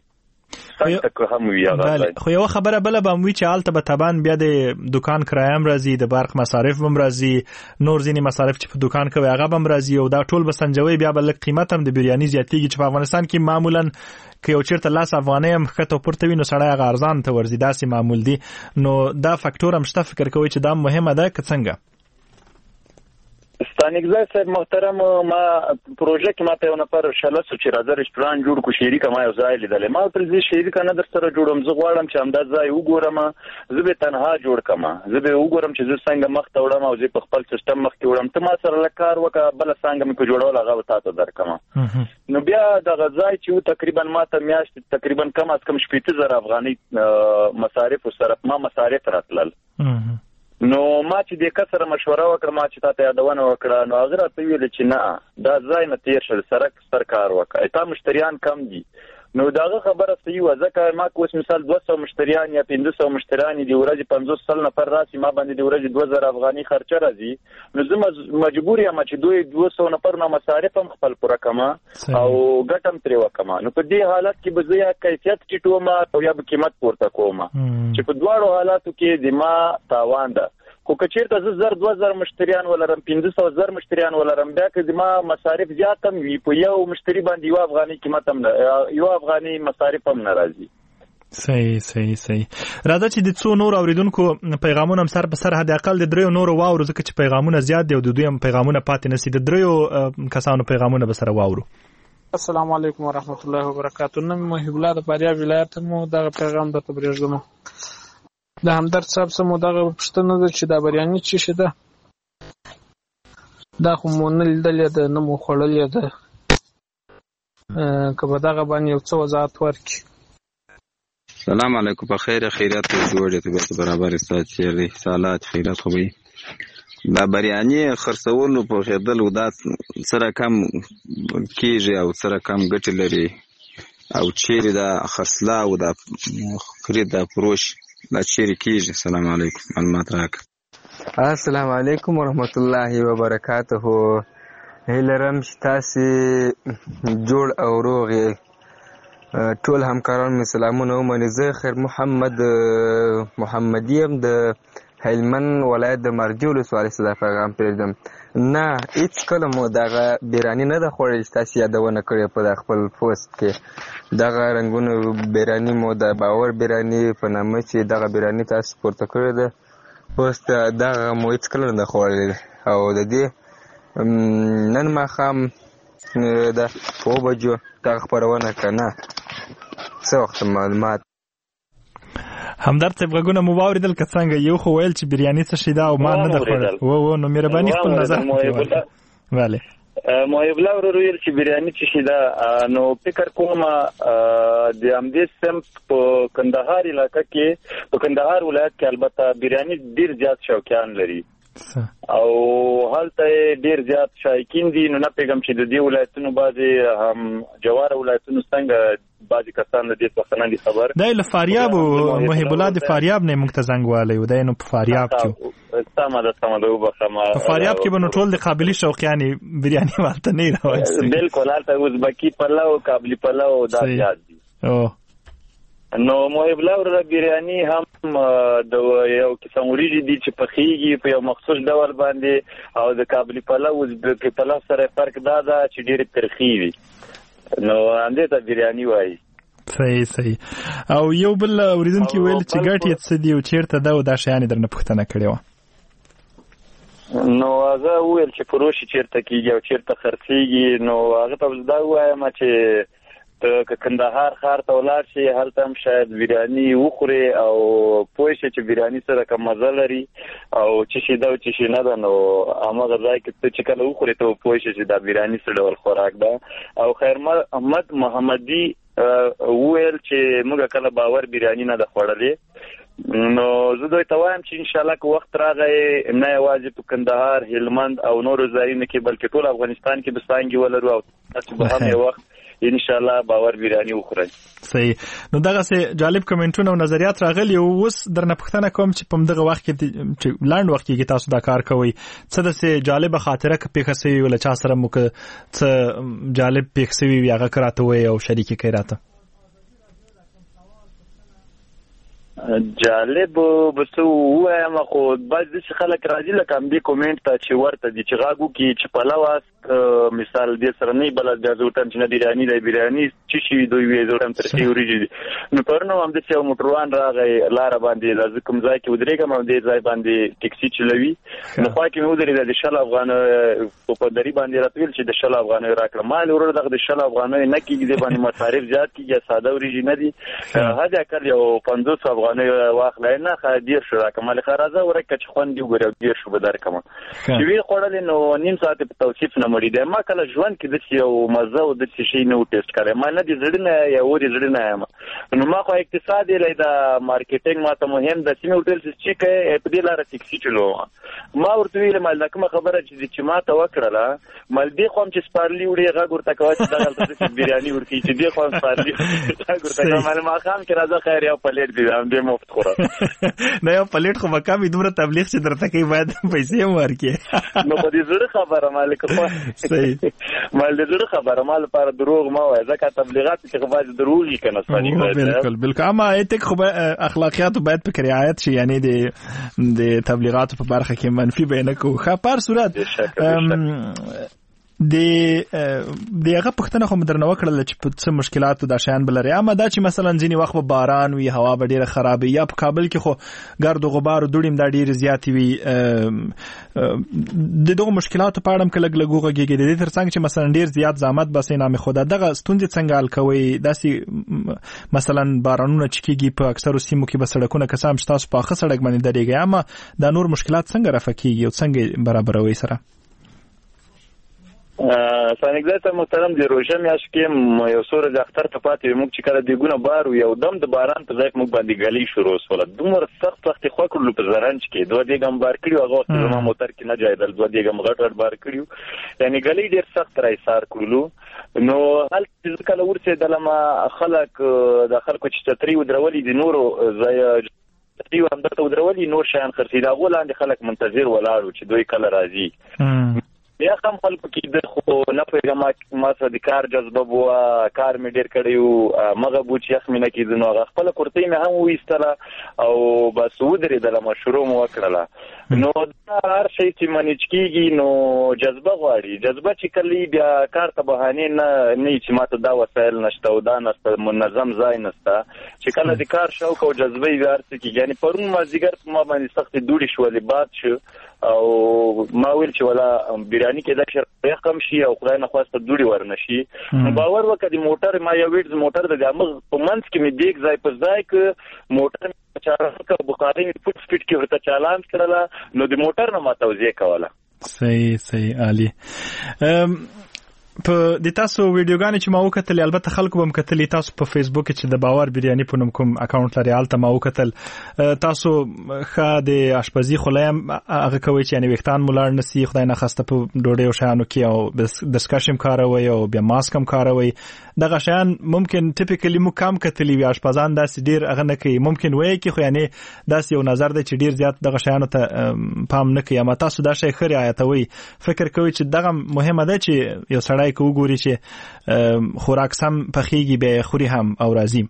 خو یو خبره بله به وي چې هلته به طبعا بیا د دکان کرایه هم راځي، د برق مصارف هم راځي، نور ځینې مصارف چې په دکان کوي هغه هم راځي او دا ټول به سنجوي، بیا به لږ قیمت هم د بریاني زیاتېږي چې په افغانستان کې معمولا که یو چېرته 10 افغانۍ هم ښکته پورته وي نو سړی هغه ارزان ته ورځي، داسې معمول دي. نو دا فکټور هم شته، فکر کوئ چې دا مهمه ده که څنګه؟ ستانګزای صاحب محترم، ما پروژه کې ماته یو نفر شلسو چې راځي رستوران جوړ کو، شریک ما یو ځای لیدلې، ما پر دې شریک نه در سره جوړم، زه غواړم چې همدا ځای وګورم، زه به تنها جوړ کما، زه به وګورم چې زه څنګه مخ ته وړم او زه په خپل سیستم مخ کې وړم، ته ما سره لکار وکړه، بل څنګه مې کو جوړول هغه تاسو درکما. نو بیا د غځای چې تقریبا ماته میاشت تقریبا کم از کم 70,000 افغاني مصارف سره ما مصارف راتلل. نو ما چې د کسره مشوره وکړه، ما چې تاسو یادونه وکړه، نو هغه راته ویل چې نه دا ځای نه تیر شل، سړک سر کار وکړه، تا مشتریان کم دي. نو داغه خبره صحیح و، ځکه ما کوس مثال 200 مشتریان یا 500 مشتریان دی ورځ 500 نفر راسي، ما باندې دی ورځ 2000 افغاني خرچه راځي، نو زه مجبور یم چې دوی 200 نفر نه مصارف هم خپل پوره کما او ګټم ترې وکما. نو په دې حالت کې به زه یا کیفیت ټیټوم او یا به قیمت پورته کوم، چې په دواړو حالاتو کې د ما تاوان ده. خو کچیرته زه 2000 مشتریان ولرم، 500,000 مشتریان ولرم، بیا که ما مصارف زیات هم وي، په یو مشتری باندې یو افغاني قیمت هم یو افغاني مصارف هم ناراضي. صحیح. راځه چې د څو نور اوریدونکو پیغامونه هم سر په سر حد اقل د دریو نورو واورو، ځکه چې پیغامونه زیات دي او د دوی هم پیغامونه پاتې نشي، د دریو کسانو پیغامونه به سره واورو. السلام علیکم ورحمت الله وبرکاتہ. نن محب الله د فاریاب ولایت مو دغه پیغام د تبریزمو د همدرد صاحب سمو دغه پښتنه ده چې دا بریاني چې شه ده دا خو مونږ نه لیدلې ده، نه مو خوړلې ده، که به دغه باندې یو څه وضاحت ورکړي. سلام علیکم، په خیر خیرات جوړې ته به برابر استاد چې سالات خیرات خو وي. دا بریاني خرڅولو په خیدل او دا سره کم کیږي او سره کم ګټه لري او چیرې دا خصله او دا خرید دا فروش دا چیرې کیږي. السلام علیکم، معلومات راکړه. السلام علیکم ورحمت الله وبرکاته. هیلرم چې تاسې جوړ او روغ ټول همکاران مې سلامونه ومني. زه خیر محمدي یم د هلمند ولایت د مرجې ولسوالۍ څخه دا پیغام پرېږدم. نه هېڅ کله مو دغه بریاني نه ده خوړلې چې تاسې یادونه کړې په خپل پوسټ کې. دغه رنګونو بریاني مو د باور بریاني په نامه چې دغه بریاني تاسو پورته کړې ده پوسټ، دغه مو هېڅ کله نه ده خوړلې. او د دې نن ماښام دا په بجو دا خبرونه کنه څه وخت معلومات همدرد صاحب غوونه مو واوریدل که څنګه یو خو ویل چې بریاني څه شي دا او ما نه خوړل و نو مهرباني خپل نظر بله محب الله ورو ویل چې بریاني څه شي دا نو فکر کوم د همدې سمت په کندهار علاقې کې په کندهار ولایت کې البته بریاني ډیر زیات شوقیان لري او هلته ډیر زیات شایقین دي نو نه پیغام چې د دې ولایتونو بعضې هم جوار ولایتونو څنګه بعضې کسان د دې څخه نه دي خبر دی له فاریاب محب الله د فاریاب نه موږ ته زنګ والی و دی نو په فاریاب کې سمه ده وبخښه په فاریاب کې به نو ټول د قابلي شوقیانې بریاني والته نه یې راوایستې بلکل هلته ازبکي پلو قابلي پلو دا زیات دي نو محب الله ورته بریاني هم د یو قسم وریجې دي چې پخېږي په یو مخصوص ډول باندې او د قابلي پلو ازبکي پلو سره فرق دا ده چې ډېرې ترخې وي نو همدې ته بریاني وایي صحیح او یو بل اورېدونکي ویل چې ګټ یې څه دي او چېرته ده او دا شیان یې درنه پوښتنه کړې وه نو هغه وویل چې فروش چېرته کېږي او چېرته خرڅېږي نو هغه ته دا ووایم چې که کندهار ښار ته ولاړ شي هلته هم شاید بریاني وخوري او پوه شي چې بریاني سره کوم مزه لري او څه شي ده او څه شي نه ده نو هماغه ځای کې ته چې کله وخورې ته پوه شي چې دا بریاني څه ډول خوراک ده او خیر محمد محمدي وویل چې موږ کله باور بریاني نه ده خوړلې نو زه دوی ته وایم چې انشاءالله که وخت راغی نه یوازې په کندهار هلمند او نورو ځایونو کې بلکې ټول افغانستان کې به څانګې ولرو او تاسو به هم یو وخت انشاءالله باور بریاني وخورئ صحیح نو دغسې جالب کمنټونه او نظریات راغلي او اوس درنه پوښتنه کوم چې په همدغه وخت کې چې لنډ وخت کې تاسو دا کار کوئ څه داسې جالبه خاطره که پیښه سوې وي له چا سره مو که څه جالب پیښ سوي وي هغه که راته ووایئ او شریک یې کړئ راته جالب به څه ووایم خو بعض داسې خلک راځي لکه همدې کومنټ ته چې ورته دي چې غږ وکړي چې پلو است مثال دې سره نه بلد بیا زه ورته چې نه بریاني دی بریاني څه شي دوی وي زه ورته ترخې وریجې دي نو پرون هم همداسې یو موټروان راغی لاره باندې زه کوم ځای کې ودرېږم او دې ځای باندې ټکسي چلوي نو خوا کې مې ودرېده د 10 افغانیو په دري باندې راته ویل چې د 10 افغانیو راکړه ما وروره دغه د 10 افغانیو نه کېږي دې باندې مصارف زیات کېږي ساده وریجې نه دي حد اقل یو 50 افغانیو واخلای نه خدیر شو راکمل خرازه ورکه چې خوند دی ګورو ډیر شو بدر کما چې وی خوړل نو نیم ساعت په توصیف نه مړی دی ما کله ژوند کې د یو مزه او د شي نه ټیسټ کړم ما نه دي زړه یا ورې زړه نه نو ما خو اقتصادي لیدا مارکیټینګ ما ته مهم د سیمه هوټل چې کې په دې لار ټیکسي چلو ما ورته ویل مال کومه خبره چې ما ته وکړه مال دی خو چې سپارلی وړي غا ګورته کوي چې دا غلطه بریاني ورکی چې دی خو سپارلی ګورته مال ما خام کې راځه خیر یو پلیټ دی هم دې مفت خورا نه یو پلیټ خو مکامي دومره تبلیغ چې درته کوي باید پیسې هم ورکړي نو په دې زړه خبره مالک صحیح مال دې زړه خبره مال لپاره دروغ ما وای ځکه تبلیغات کې باید دروغ یې کنه بالکل بالکل اما ایتک خو اخلاقیات باید په رعایت شي یعنی د تبلیغات په برخه کې منفي بیان کو خو په صورت د هغه پښتنه خو مدرنه وکړل چې په څه مشکلات دا شیان بلري اما دا چې مثلا ځینی وخت به باران وي هوا به ډیره خراب یا په کابل کې خو ګرد او غبار او دوړیم دا ډیر زیات وي دغه مشکلات په اړه کله لګوږي د دې ترڅنګ چې مثلا ډیر زیات زحمت بسې نامه خو دغه ستونزې څنګه حل کوي داسې مثلا بارانونه چې کیږي په اکثر سیمو کې به سړکونه کسام چې تاسو په اخر سړک باندې درېږي اما دا نور مشکلات څنګه رفع کیږي او څنګه برابروي سره سانګزه محترم دی روزه میاش کې یو سور د اختر ته پاتې موږ چې کله دیګونه بارو یو دم د باران په ځای موږ باندې غلي شروع وسوله دومره سخت وخت خو کړلو په زرنج کې دوه دیګم بار کړیو هغه وخت ما موټر کې نه جایدل دوه دیګم غټ بار کړیو یعنی غلي ډیر سخت راي سار کړلو نو هل چې کله ورته د لما خلک د خلکو چې تطری ودرولې د نورو ځای تطری هم د ودرولې نور شان خرڅې دا غولاندې خلک منتظر ولاړو چې دوی کله راځي بیا هم خلکو کې د خو نه پیغام ما سره د کار جذبه بوا کار مې ډیر کړیو مغه بوچ یخ مې نه کېدنو هغه خپل کورتۍ مې هم وېستله او بس ودرېدله مشروع مو وکړله نو دا هر شی چې منیج کېږي نو جذبه غواړي جذبه چې کلی بیا کار ته بهانې نه چې ما ته دا وسایل نشته او دا نشته منظم ځای نشته چې کله د کار شوق او جذبه یې ورته کیږي. یعنی پرون مازدیګر په ما باندې سخت دوړې شولې باد شو او ما ویل چې ولا بیرانی کې دا شرایط کم شي او خدای نه خواسته دوړې ورنشي. نو باور وکړه د موټر ما یو ویډز موټر د امغ په منځ کې مې دیګ ځای په ځای کې موټر چارانه بخاري فوټ سپیډ کې ورته چالان کړله نو د موټر نه ما توزیع کوله. صحیح عالی. په د تاسو ویډیوګانې چې ما وکتل البته خلکو هم کتلی تاسو په فیسبوک کې چې د باور بریانی په نوم کوم اکاونټ لري البته ما وکتل تاسو ښه د آشپزي خلایم هغه کوي چې یعنی وختان مولار نسی خدای نه خسته په ډوډۍ او شانو کې او د سکاشم کاروي او بیا ماسک هم کاروي دغه شان ممکن ټیپیکلی مو کم کتلی وي آشپزان داسې ډیر هغه نه کوي ممکن وایي کې خو یعنی داسې یو نظر دی چې ډیر زیات دغه شانو ته پام نه کوي اما تاسو دا شی خري آیتوي فکر کوي چې دغه مهمه ده چې یو سړی کو ګوري چې خوراک سم پخېږي به خوري هم او راځي.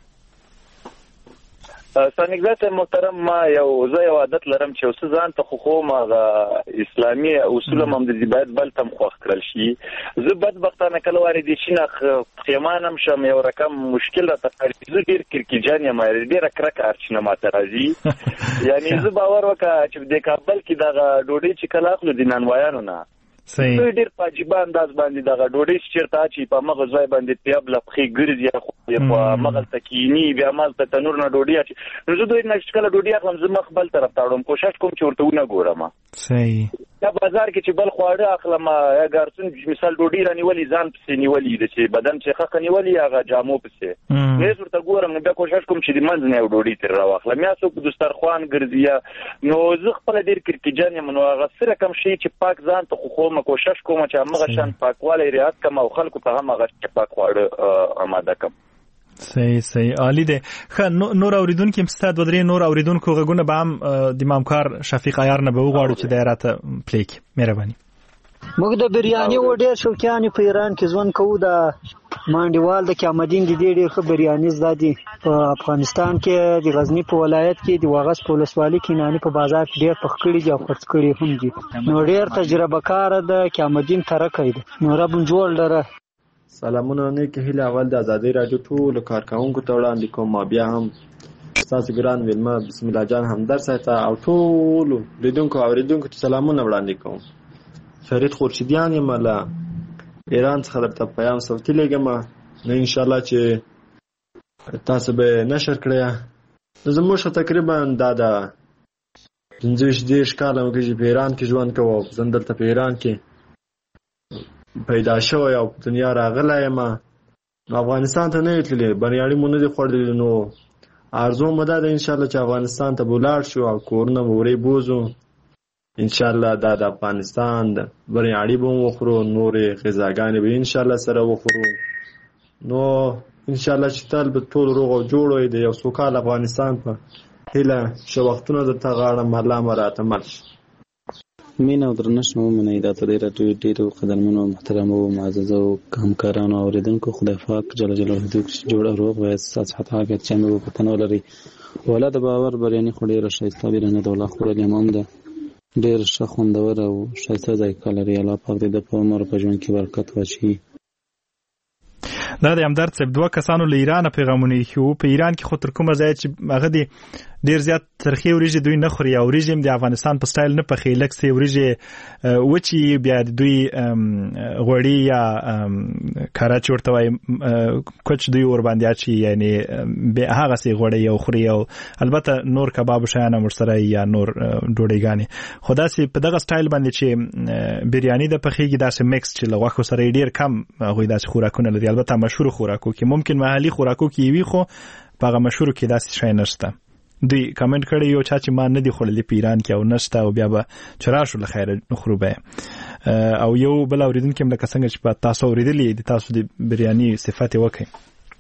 سانګزات محترم ما یو عادت لرم چې اوس ځان ته خو ما اسلامي اصول هم د باید بل تم خوښ کړل شي. زه بدبختانه کله واردې شنه خیمانم شم یو رقم مشکل راته زه ډیر کرکجان یم ډیر کرک ارچنه ماته راځي. یعنی زه باور وکړه چې د کابل کې دغه ډوډۍ چې کله اخلو د نانوایانو نه صحیح ډیر پاجيبه انداز باندې دغه ډوډۍ چیرته چې په مغه ځای باندې پیاب لپخي ګرځي خو په مغه تکینی بیا مال ته تنور نه ډوډۍ اچي نو زه دوی نشټ کله ډوډۍ اخلم زه مخبل طرف تاړم کوشش کوم چې ورته ونه ګورم. صحیح دا بازار کې چې بل خواړه اخلم یا ګارسون مثال ډوډۍ رانیولې ځان پسې نیولې د چې بدن چې خخ نیولې هغه جامو پسې نه ورته ګورم نو بیا کوشش کوم چې د منځ نه ډوډۍ تر راوخلم یا څوک دسترخوان ګرځي نو زه خپل ډیر کرکجان یم نو هغه سره کم شي چې پاک ځان ته خو کوشش کوم چې هغه شان پاکوالی رعایت کوم او خلکو ته هم هغه پاک خواړه آماده کوم. صحیح عالی ده. خو نور اوریدونکو هم ستاد ودرې نور اوریدونکو غوونه به هم د امامکار شفیق عیار نه به وغواړو چې دایره پلیک مهرباني. موږ د بریانی و ډیر شوقیان په ایران کې ځون کوو د مانډیوال د قیامدین د ډیر ښه بریانی زدادي په افغانستان کې د غزنی په ولایت کې د واغس په ولسوالۍ کې نانی په بازار کې ډیر پخکړي دي او خرڅ کړي هم دي نو ډیر تجربه کار د قیامدین ترکې دي نو رب جوړ لره. سلامونه نه کې هله اول د ازادي رادیو ټول کارکونکو ته وړاندې کوم ما بیا هم تاسو ګران ویلما بسم الله جان هم در ساته او ټول لیدونکو او اوریدونکو ته سلامونه وړاندې کوم. فرید خورشیدیان یم له ایران څخه درته پیغام صوتي لګم نو ان شاء الله چې تاسو به نشر کړئ. زموږ تقریبا دا د 15 کال کې په ایران کې ژوند کوم زه دلته په ایران کې پیدا شوی او دنیا راغلی یم افغانستان ته نه تللی بریاني مونږ نه خوړل نو ارزو مده ده ان شاء الله چې افغانستان ته بولاړ شو او کورونه موري بوزو ان شاء الله د افغانستان د بریاني به وخورو نورې غذاګانې به ان شاء الله سره وخورو نو ان شاء الله چې تل به ټول روغ او جوړ وي د یو سوکال افغانستان په هیله چې وختونه درته غواړم الله مراته مل شي. مینه او درنښت مو منئ دا ته ډېرو قدرمنو محترمو معززو همکارانو او اوریدونکو خدای پاک جل جلاله دې جوړ او روغ وي ستاسو حتی چې موږ په تنو لري ولا د باور بریاني خو ډېره ښایسته بیرانه د الله خو له امام ده ډېر ښه خوندور او ښایسته ذایقه لري الله پاک دې د په عمر په ژوند کې برکت واچوي. دا د همدرد صاحب دوه کسانو له ایران پیغامونه خو په ایران کې خو تر کومه ځای چې هغه دي ډیر زیات ترخی وریجې دوی نه خوري او وریجې د افغانستان په سټایل نه پخې لکسي وریجې وچی بیا دوی غوړی یا کراچ ورته وای کوچ دوی ور باندې اچي یعنی به هغه سي غوړی او خوري او البته نور کباب شایانه مرسره یا نور ډوډۍ خدا سي په دغه سټایل باندې چې بریاني د پخېږي داسې میکس چې لغوخه سره ډیر کم غوي داسې خوراکونه لري البته مشهور خوراکو کې ممکن محلي خوراکو کې وي خو په مشهور کې داسې شای نشته. دوی کمنټ کړي یو چا چې ما نه دی خوړلې په ایران کې او نشته او بیا به چراشو له خیره نخرو به او یو بل اوریدونکو هم لکه څنګه چې په تاسو اوریدلې د تاسو د بریاني صفات وکړي.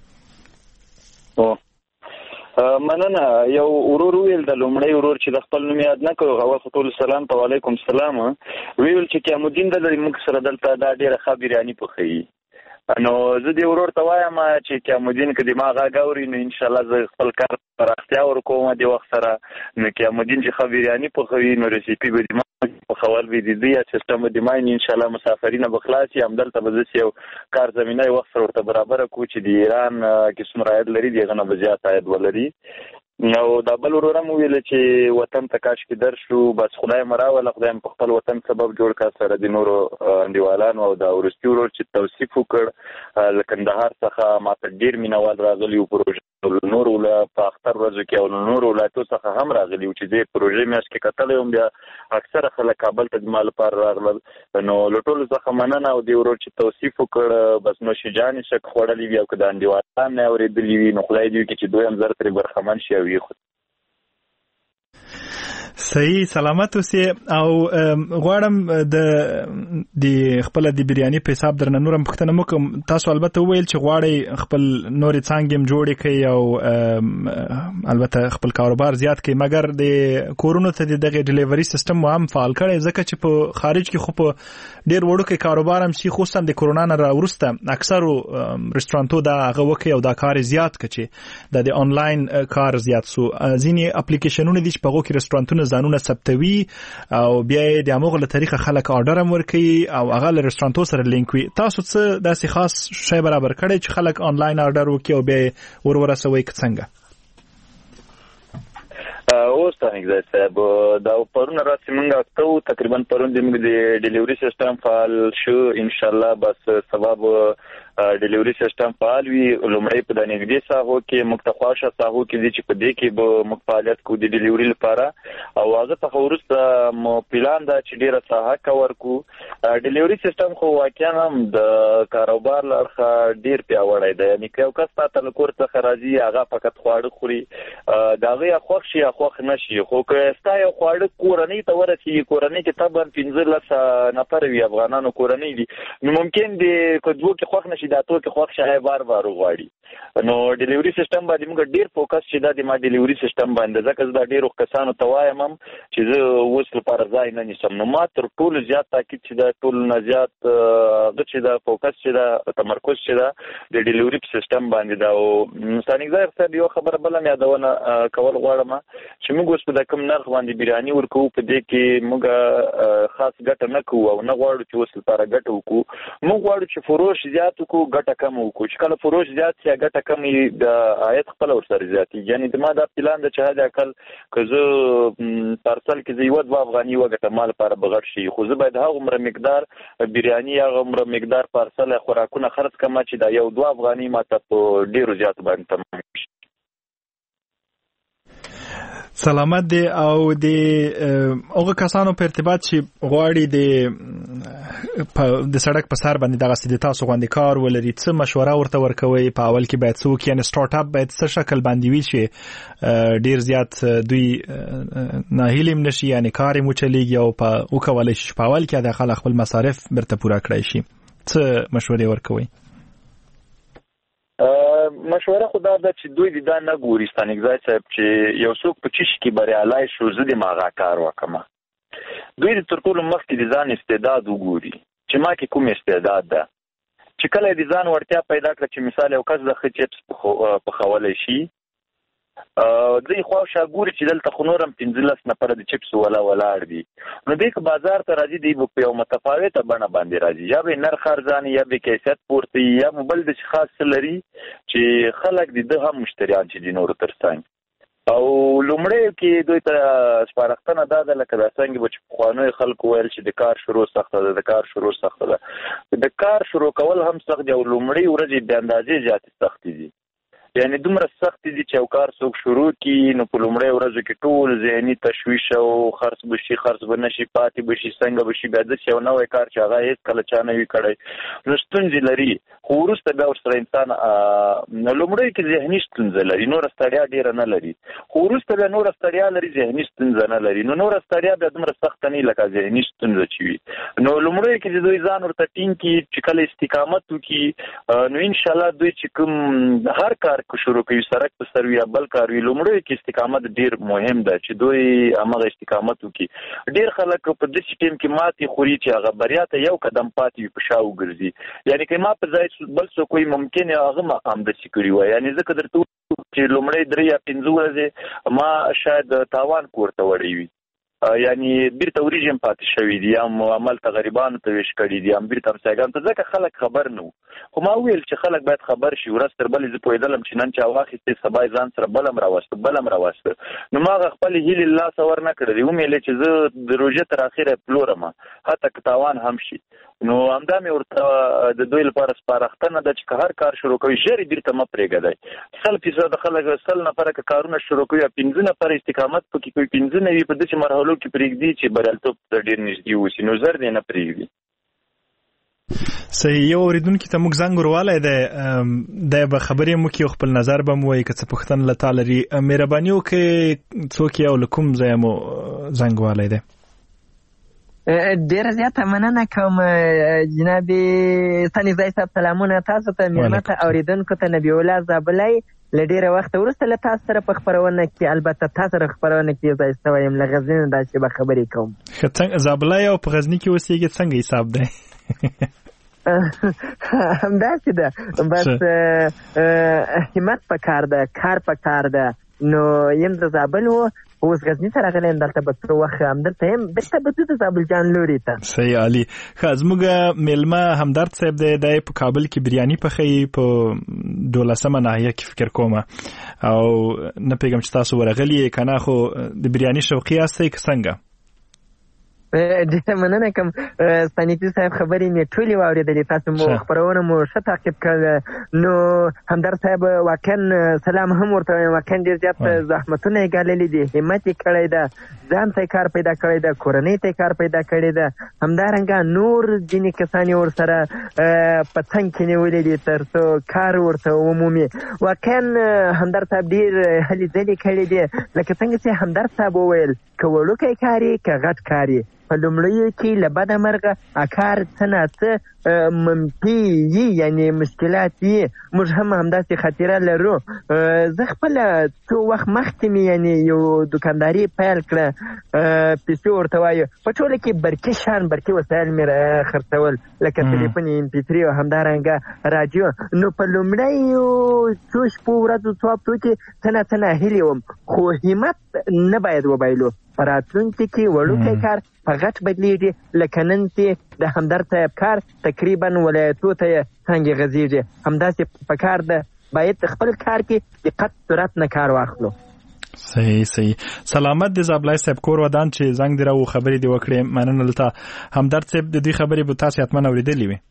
مننه یو ورور ویل د لومړی ورور چې د خپل نوم یاد نه کړو غواړم ټول سلام ته وعلیکم السلام ویل چې قیامالدین د موږ سره دلته دا ډیره ښه بریاني پخوي نو زه دې ورور ته وایم چې قیامالدین که دې ما غږ اوري نو انشاءالله زه خپل کار پراختیا ورکوم د وخت سره. نو قیامالدین چې ښه بریاني پخوي نو ریسیپي به دې ما پخول وي د دوی سیسټم به دې ما انشاءالله مسافرینه به خلاص وي. همدلته به زه یو کار زمینه وخت سره ورته برابره کړو چې د ایران کې څومره عاید لري د هغه نه به زیات عاید ولري. نو دا بل ورور هم وویل چې وطن ته کاشکې درشو بس خدای مو راوله خدای م په خپل وطن سبب جوړ کړه سره د نورو انډیوالانو او دا وروستي ورور چې توصیف وکړ له کندهار څخه ماته ډېر مینوال راغلي وو پروژې نور په اختر ورځو کې او نورو ولایتو څخه هم راغلي وو چې زه پروژې میاشت کې کتلی وم. بیا اکثره خلک کابل ته زما لپاره راغلل. نو له ټولو څخه مننه او دې ورور چې توصیف وکړ بس نوشي جانې شک خوړلی وي او که د انډیوالان نه اورېدلي وي نو خدای دې وکړي چې دوی هم زر ترې برخمن شي او صحیح سلامت اوسې. او غواړم د خپل د بریاني په حساب درنه نورم پوښتنه وکم. تاسو البته وویل چې غواړئ خپل نورې څانګې هم جوړې کړئ او البته خپل کاروبار زیات کړئ مګر د کورونو ته د دغه ډیلیوري سیستم هم فعال کړئ ځکه چې په خارج کې خو په ډېر وړوکی کاروبار هم شي خصوصا د کورونا نه راوروسته اکثرو رستورانتو دا هغه وکړي او دا کار زیات کړي چې د آنلاین کار زیات سو. ځینې اپلیکیشنونه دي چې په هغو کې رستورانتونه ځانونه ثبتوي او بیا یې د همغه له طریقه خلک آرډر هم ورکوي او هغه له رستورانتو سره لینک وي. تاسو څه داسې خاص شی برابر کړی چې خلک آنلاین آرډر وکړي او بیا یې ورسوي که څنګه؟ اوس تانګ صاحب دا پرون راځي موږ ته تقریبا پرون د موږ د ډیلیوري سیستم فعال شو انشاءالله. بس سبب ډیلیوري سیستم فعال وي لومړی په د نږدې ساحو کې موږ ته خواشه ساحو کې دي چې په دې کې به موږ فعالیت کوو د ډیلیوري لپاره او هغه څخه وروسته مو پلان ده چې ډیره ساحه کور کړو. ډیلیوري سیستم خو واقعا هم د کاروبار له اړخه ډیر پیاوړی دی. یعنې که یو کس تاته له کور څخه راځي هغه فقط خواړه خوري د هغه یا خوښ شي یا خوښ نه شي خو که ستا یو خواړه کورنۍ ته ورسېږي کورنۍ کې طبعا 15 نفر وي افغانانو کورنۍ دي نو ممکن دی که دوه کې خوښ نه شي دا تو کې خوښ شي بار بار وغواړي. نو ډیلیوري سیستم باندې موږ ډیر فوکس چې دا د ما ډیلیوري سیستم باندې ځکه زه دا ډیرو کسانو ته وایم هم چې زه اوس لپاره ځای نه نیسم. نو ما تر ټولو زیات تاکید چې دا ټولو نه زیات چې دا فوکس چې دا تمرکز چې دا د ډیلیوري سیستم باندې دا. او ستانګزار صاحب یو خبره بل هم یادونه کول غواړم چې موږ اوس په د کوم نرخ باندې بریاني ورکوو په دې کې موږ خاص ګټه نه کوو او نه غواړو چې اوس لپاره ګټه وکړو. موږ غواړو چې فروش زیات وکړو ګټه کم وکړو. چې کله فروش زیات شي ګټه کم د عاید خپل ورسره زیاتېږي. یعنې د ما دا پلان ده چې حد اقل که زه پارسل کې زه 2 افغاني وګټم ما لپاره به غټ شي خو زه باید هغومره مقدار بریاني هغومره مقدار پارسل خوراکونه خرڅ کړم چې دا 1-2 افغاني ماته په ډېرو زیاتو باندې تمام شي. سلامت دی. او د هغه کسانو په ارتباط چې غواړي د سړک په سر باندې دغه سیده تاسو غوندې کار ولري څه مشوره ورته ورکوي په اول کې باید څه وکړي یعنې سټارټ اپ باید څه شکل باندې وي چې ډیر زیات دوی ناهیلي هم نشي یعنې کار یې وچلېږي او وکولی شي په اول کې د خلک خپل مصارف بیرته پوره کړی شي څه مشورې ورکوي؟ مشوره خو دا ده چې دوی دا نه ګوري ستانګزای صاحب چې یو څوک په چی شي کې بریالی شو زه د هغه کار وکړم. دوی د تر ټولو مخکې د ځان استعداد وګوري چې ما کې کوم استعداد ده چې کله د ځان وړتیا پیدا کړه چې مثال یو کس د ښه چپس پخولی شي دوی خواوشا ګوري چې دلته خو نور هم 15 نفره د چپس ولاړ دي نو دوی که بازار ته راځي دوی به په یو متفاوته بڼه باندې راځي یا به نرخ ارزانه یا به کیفیت پورته یا بل د خاص څه لري چې خلک د هم مشتریان چې دي نورو تر څنګ او لومړی کې دوی ته سپارښتنه دا ده لکه دا څنګه به چې پخوانیو خلکو ویل چې د کار شروع سخته ده د کار شروع سخته ده د کار شروع کول هم سخت دي او لومړی ورځې د اندازې زیاتې سختې دي یعنی دومره سخت دي چې یو کار څوک شروع کی نو په لومړی ورځو کې ټول ذهني تشویش او خرڅ به نشي پاتې بشي څنګه بشي بیا داسې یو نوی کار چې هغه هېڅ کله چا نه وي کړی نو ستونزې لري خو وروسته بیا ورسره انسان لومړی کې ذهني ستونزه لري نوره ستړیا ډېره نه لري خو وروسته بیا نوره ستړیا لري ذهني ستونزه نه لري نو نوره ستړیا بیا دومره سخته نه لکه ذهني ستونزه چې وي نو لومړی کې چې دوی ځان ورته ټینګ کړي چې کله استقامت وکړي نو انشاءالله دوی چې کوم هر کار کار شروع کوي سرک په سر وي یا بل کار وي لومړی کې استقامت ډیر مهم ده چې دوی هغه استقامت وکړي. ډیر خلک په دې ټیم کې ماتې خوري چې هغه بریا ته یو قدم پاتې وي په شا وګرځي یعنی که ما په ځای بل څوک کوئی ممکن هغه مقام داسې کړي وای یعنی ځکه درته چې لومړی 3 یا 5 ورځې ما شاید تاوان کورته وړی وي یعنی بیرته وریجم پاتې شوی دي یا عمل ته غریبانو ته ویش کړي دي هم بیرته همسایګانو ته ځکه خلک خبر نه وو خو ما ویل چې خلک باید خبر شي ورځ تر بلې زه پوهېدلم چې نن چا واخیستې سبا یې ځان سره بل هم راوسته نو ما هغه خپلې هیلې له لاسه ورنه کړلې ومې چې زه د روژې تر اخره پلورم حتی که تاوان هم شي نو همدا مې ورته د دوی لپاره سپارښتنه ده چې که هر کار شروع کوي ژر یې بیرته مه پرېږدئ 100% خلک 100 نفره که کارونه شروع کوي 15 نفره استقامت پکې کوي 15 نه وي په داسې مرحلو کې پرېږدي چې بریالیتوب ته ډېر نږدې اوسي نو زر دې نه پرېږدي. صحیح یو اوریدونکي ته موږ زنګ وروالی دی به خبرې مو کړي او خپل نظر به مو وایي که څه پوښتنه له تا لري مهرباني وکړئ څوک یې او له کوم ځایه مو زنګ والی دی. ډیره زیاته مننه کوم جناب ستانکزی صاحب سلامونه تاسو ته مېلمه ته اورېدونکو ته نبی الله زابلی له ډېره وخته وروسته له تاسو سره په خپرونه کې البته تاسو سره خپرونه کې ځای شوی یم له غزني نه داسې به خبرې کوم. ښه څنګه زابلی او په غزني کې اوسېږي څنګه حساب دی؟ همداسې ده بس همت پکار ده کار پکار ده نو یم د زابل و اوس غزني ته راغلی یم دلته به څه وخت همدلته یم بېرته به ځو د زابل جان لوري ته. صحیح عالي ښه زموږ میلمه همدرد صاحب دی دی په کابل کې بریاني پخوي په 12مه ناحیه کې فکر کوم او نه پوهېږم چې تاسو ورغلي یې که نه خو د بریاني شوقي یاستئ که څنګه؟ ډېره مننه کوم ستانکزي صاحب خبرې مې ټولې واورېدلې تاسو مو خپرونه مو ښه تعقیب کړل نو همدرد صاحب واقعا سلام هم ورته وایم واقعا ډېر زیات زحمتونه یې ګاللي دي همت یې کړی ده ځان ته یې کار پیدا کړی ده کورنۍ ته یې کار پیدا کړی ده همدارنګه نور ځینې کسان یې ورسره په څنګ کې نیولي دي تر څو کار ورته ومومي واقعا همدرد صاحب ډېر هلې ځلې کړي دي لکه څنګه چې همدرد صاحب وویل که وړوکی کار یې که غټ کار یې په لومړیو کې له بده مرغه کار څه نه څه منفي وي یعنې مشکلات وي موږ هم همداسې خاطره لرو زه خپله څو وخت مخکې مې یعنې یو دوکانداري پیل کړه پیسې ورته وایو په ټوله کې برقي شیان برقي وسایل مې خرڅول لکه تلیفون MP3 او همدارنګه راډیو نو په لومړیو څو شپو ورځو څو هفتو کې څه نه څه ناهیلې وم خو همت نه باید وبایلو په راتلونکي کې وړوکی کار په غټ بدلیږي لکه نن چې د همدرد صاحب کار تقریبا ولایتو ته یې څانګې غځېږي همداسې په کار ده باید خپل کار کې دقت سرعت نه کار واخلو. صحیح سلامت دی زابلی صاحب کور ودان چې زنګ دی راو خبرې دی وکړې مننه دلته همدرد صاحب د دې خبرې به تاسې حتما اورېدلې وي.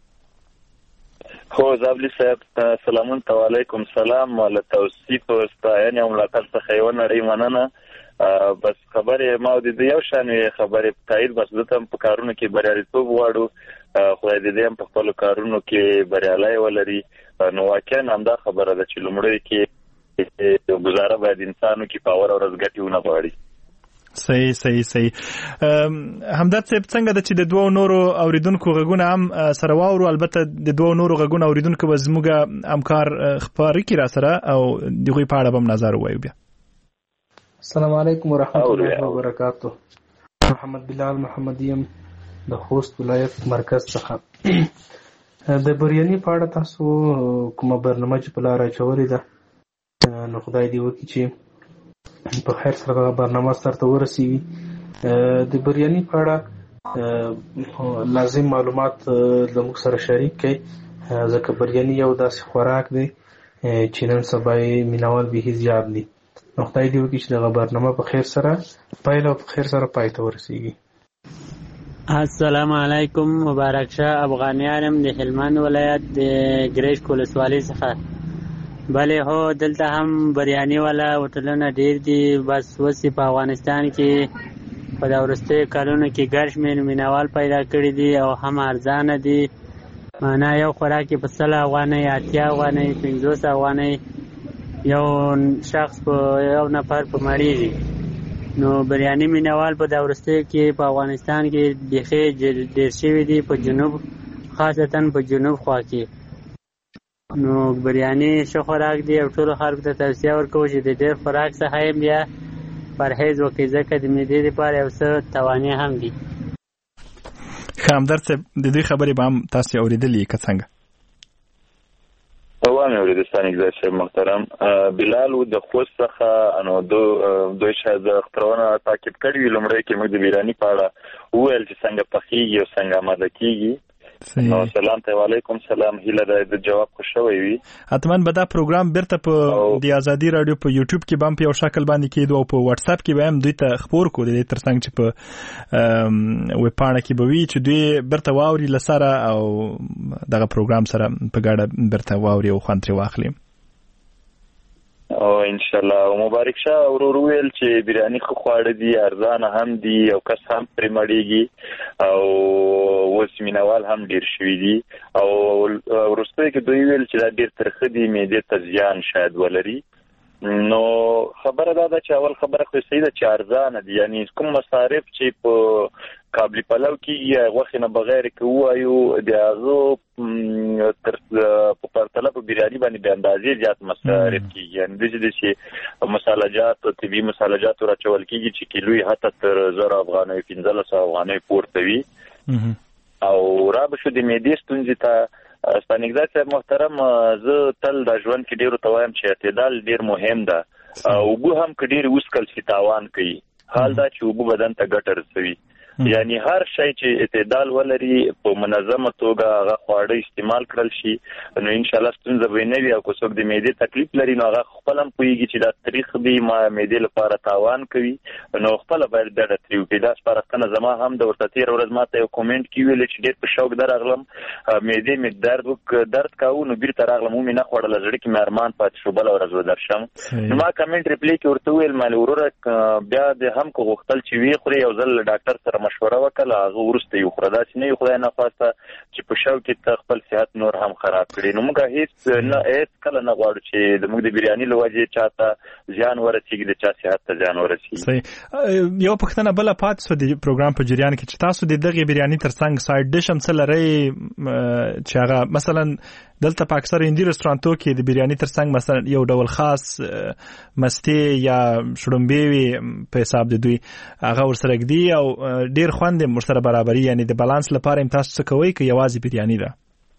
هو زابلی صاحب سلامون ته وعلیکم سلام له توصیف او ستاینې او ملاتړ څخه یوه نړۍ مننه بس خبرې ما د یو شان خبرې تایید بس دته هم په کارونو کې بریالیتوب غواړو خدای دې هم په خپلو کارونو کې بریالی ولري نو واقعا همدا خبره ده چې لومړی کې ګزاره باید انسانو کې پاور او ورځ ونه غواړي. صحیح همدرد صاحب څنګه ده چې د دوو نورو اوریدونکو غږونه هم سره واورو البته د دوو نورو غږونه اوریدونکو به زموږ همکار خپاره کړي را سره او د هغوی په اړه به هم نظر ووایو بیا. السلام علیکم ورحمت الله وبرکاتو. محمد بلال محمدیم د خوست ولایت مرکز څخه د بریاني په اړه تاسو کومه برنامه چې په لاره اچولې ده نو خدای دې وکړي چې په خیر سره برنامه سرته ورسیږي. د بریاني په اړه لازم معلومات زموږ سره شریک کړئ ځکه بریاني یو داسې خوراک دی چې نن سبا یې مینوال به زیات دي نو خدای دې وکړي چې دغه برنامه په خیر سره پیل او په خیر سره پای ته ورسیږي. السلام علیکم مبارک شه افغانیان هم د هلمند ولایت د ګریشک ولسوالۍ څخه بلې هو دلته هم بریاني والا هوټلونه ډېر دي بس اوس په افغانستان کې په دا وروستیو کلونو کې ګڼ شمېر مینوال پیدا کړي دي او هم ارزانه دي معنا یو خوراک یې په 100 افغانۍ 80 افغانۍ 50 افغانۍ یو شخص په یو نفر په مړیږي نو بریاني مینوال په دا وروستیو کې په افغانستان کې بیخي ډېر شوي دي په جنوب خاصتا په جنوب خوا کې نو بریاني ښه خوراک دی او ټولو خلکو ته توصیه ورکوو چې د ډېر خوراک څخه یې بیا پرهیز وکړي ځکه د معدې لپاره یو څه توانې هم دي. ښه همدرد صاحب د دوی خبرې به هم تاسې اورېدلې که څنګه؟ وامې اورېدستاني ګزای صاحب محترم بلال و د خوست څخه نو دوی شاید خپرونه تعقیب کړي وي. لومړی کې موږ د بریاني په اړه وویل چې څنګه پخېږي او څنګه آماده کېږي. نو سلام ته وعلیکم سلام. هیله ده د جواب خو شوی وي. حتما به دا پروګرام بیرته په د ازادي راډیو په یوټیوب کې به هم په یو شکل باندې کېدو او په واتساپ کې به هم دوی ته خپور کړو د دې تر څنګ چې په ویبپاڼه کې به وي چې دوی بیرته واوري له سره او دغه پروګرام سره په ګډه بیرته واوري او خوند ترې واخلي. او انشاءالله مبارک شه. ورور ویل چې بریاني خو خواړه دي، ارزانه هم دي او کس هم پرې مړېږي او اوس مینوال هم ډېر شوي دي. او وروستیو کې دوی ویل چې دا ډېر ترخه دي، معدې ته زیان شاید ولري. نو خبره دا ده چې اول خبره خو صحیح ده چې ارزانه دي، یعنی کوم مصارف چې په قابلی پلو کېږي غوښې نه بغیر که ووایو د هغه په پرتله په بریاني باندې بې اندازې زیات مصارف کېږي. یعنې داسې مسالجات طبي مسالجات راچول کېږي چې کیلو یې حتی تر 1000 افغانیو 1500 افغانیو پورته وي. او را به شو د معدې ستونزې ته ستانګزی صاحب محترم، زه تل د ژوند کې ډېرو ته وایم چې اعتدال ډېر مهم ده. اوبه هم که ډېرې وڅکل شي تاوان کوي. حال دا چې اوبه بدن ته ګټه رسوي. یعنی هر شی چې اعتدال ولري په منظمه توګه هغه خواړه استعمال کړل شي نو ان شاء الله ستونزه به نه وي. او که څوک د معدې تکلیف لري نو هغه خپل هم پوهیږي چې دا تاریخ دی ما معدې لپاره تاوان کوي نو خپل باید ډډه ترې وکړي. دا سپارښتنه زما هم د ورته تېره ورځ ما ته یو کومنټ کې ویل چې ډېر په شوق درغلم معدې مې درد کاوه نو بیرته راغلم ومې نه خوړله زړه کې مې ارمان پاتې شو بله ورځ به درشم. نو ما کمنټ ریپلی کې ورته وویل مالې وروره بیا د هم که غوښتل چې ویې خورې یو ځل له ډاکټر سره مشوره وکړه هغه وروسته یې وخوره. داسې نه وي خدای نخواسته چې په شوق کې ته خپل صحت نور هم خراب کړي. نو موږ هېڅ کله نه غواړو چې زموږ د بریاني له وجې چا ته زیان ورسېږي د چا صحت ته زیان ورسېږي. صحیح. یو پوښتنه بله پاتې شوه د پروګرام په جریان کې چې تاسو د دغې بریاني تر څنګ سایډ ډش هم څه لرئ چې هغه مثلا دلته په اکثر هندي رستورانتو کې د بریاني تر څنګ مثلا یو ډول خاص مستې یا شړومبې وي په حساب د دوی هغه ورسره ږدي او ډېر خوند یې ورسره برابري. یعنې د بالانس لپاره هم تاسو څه کوئ که یوازې بریاني ده؟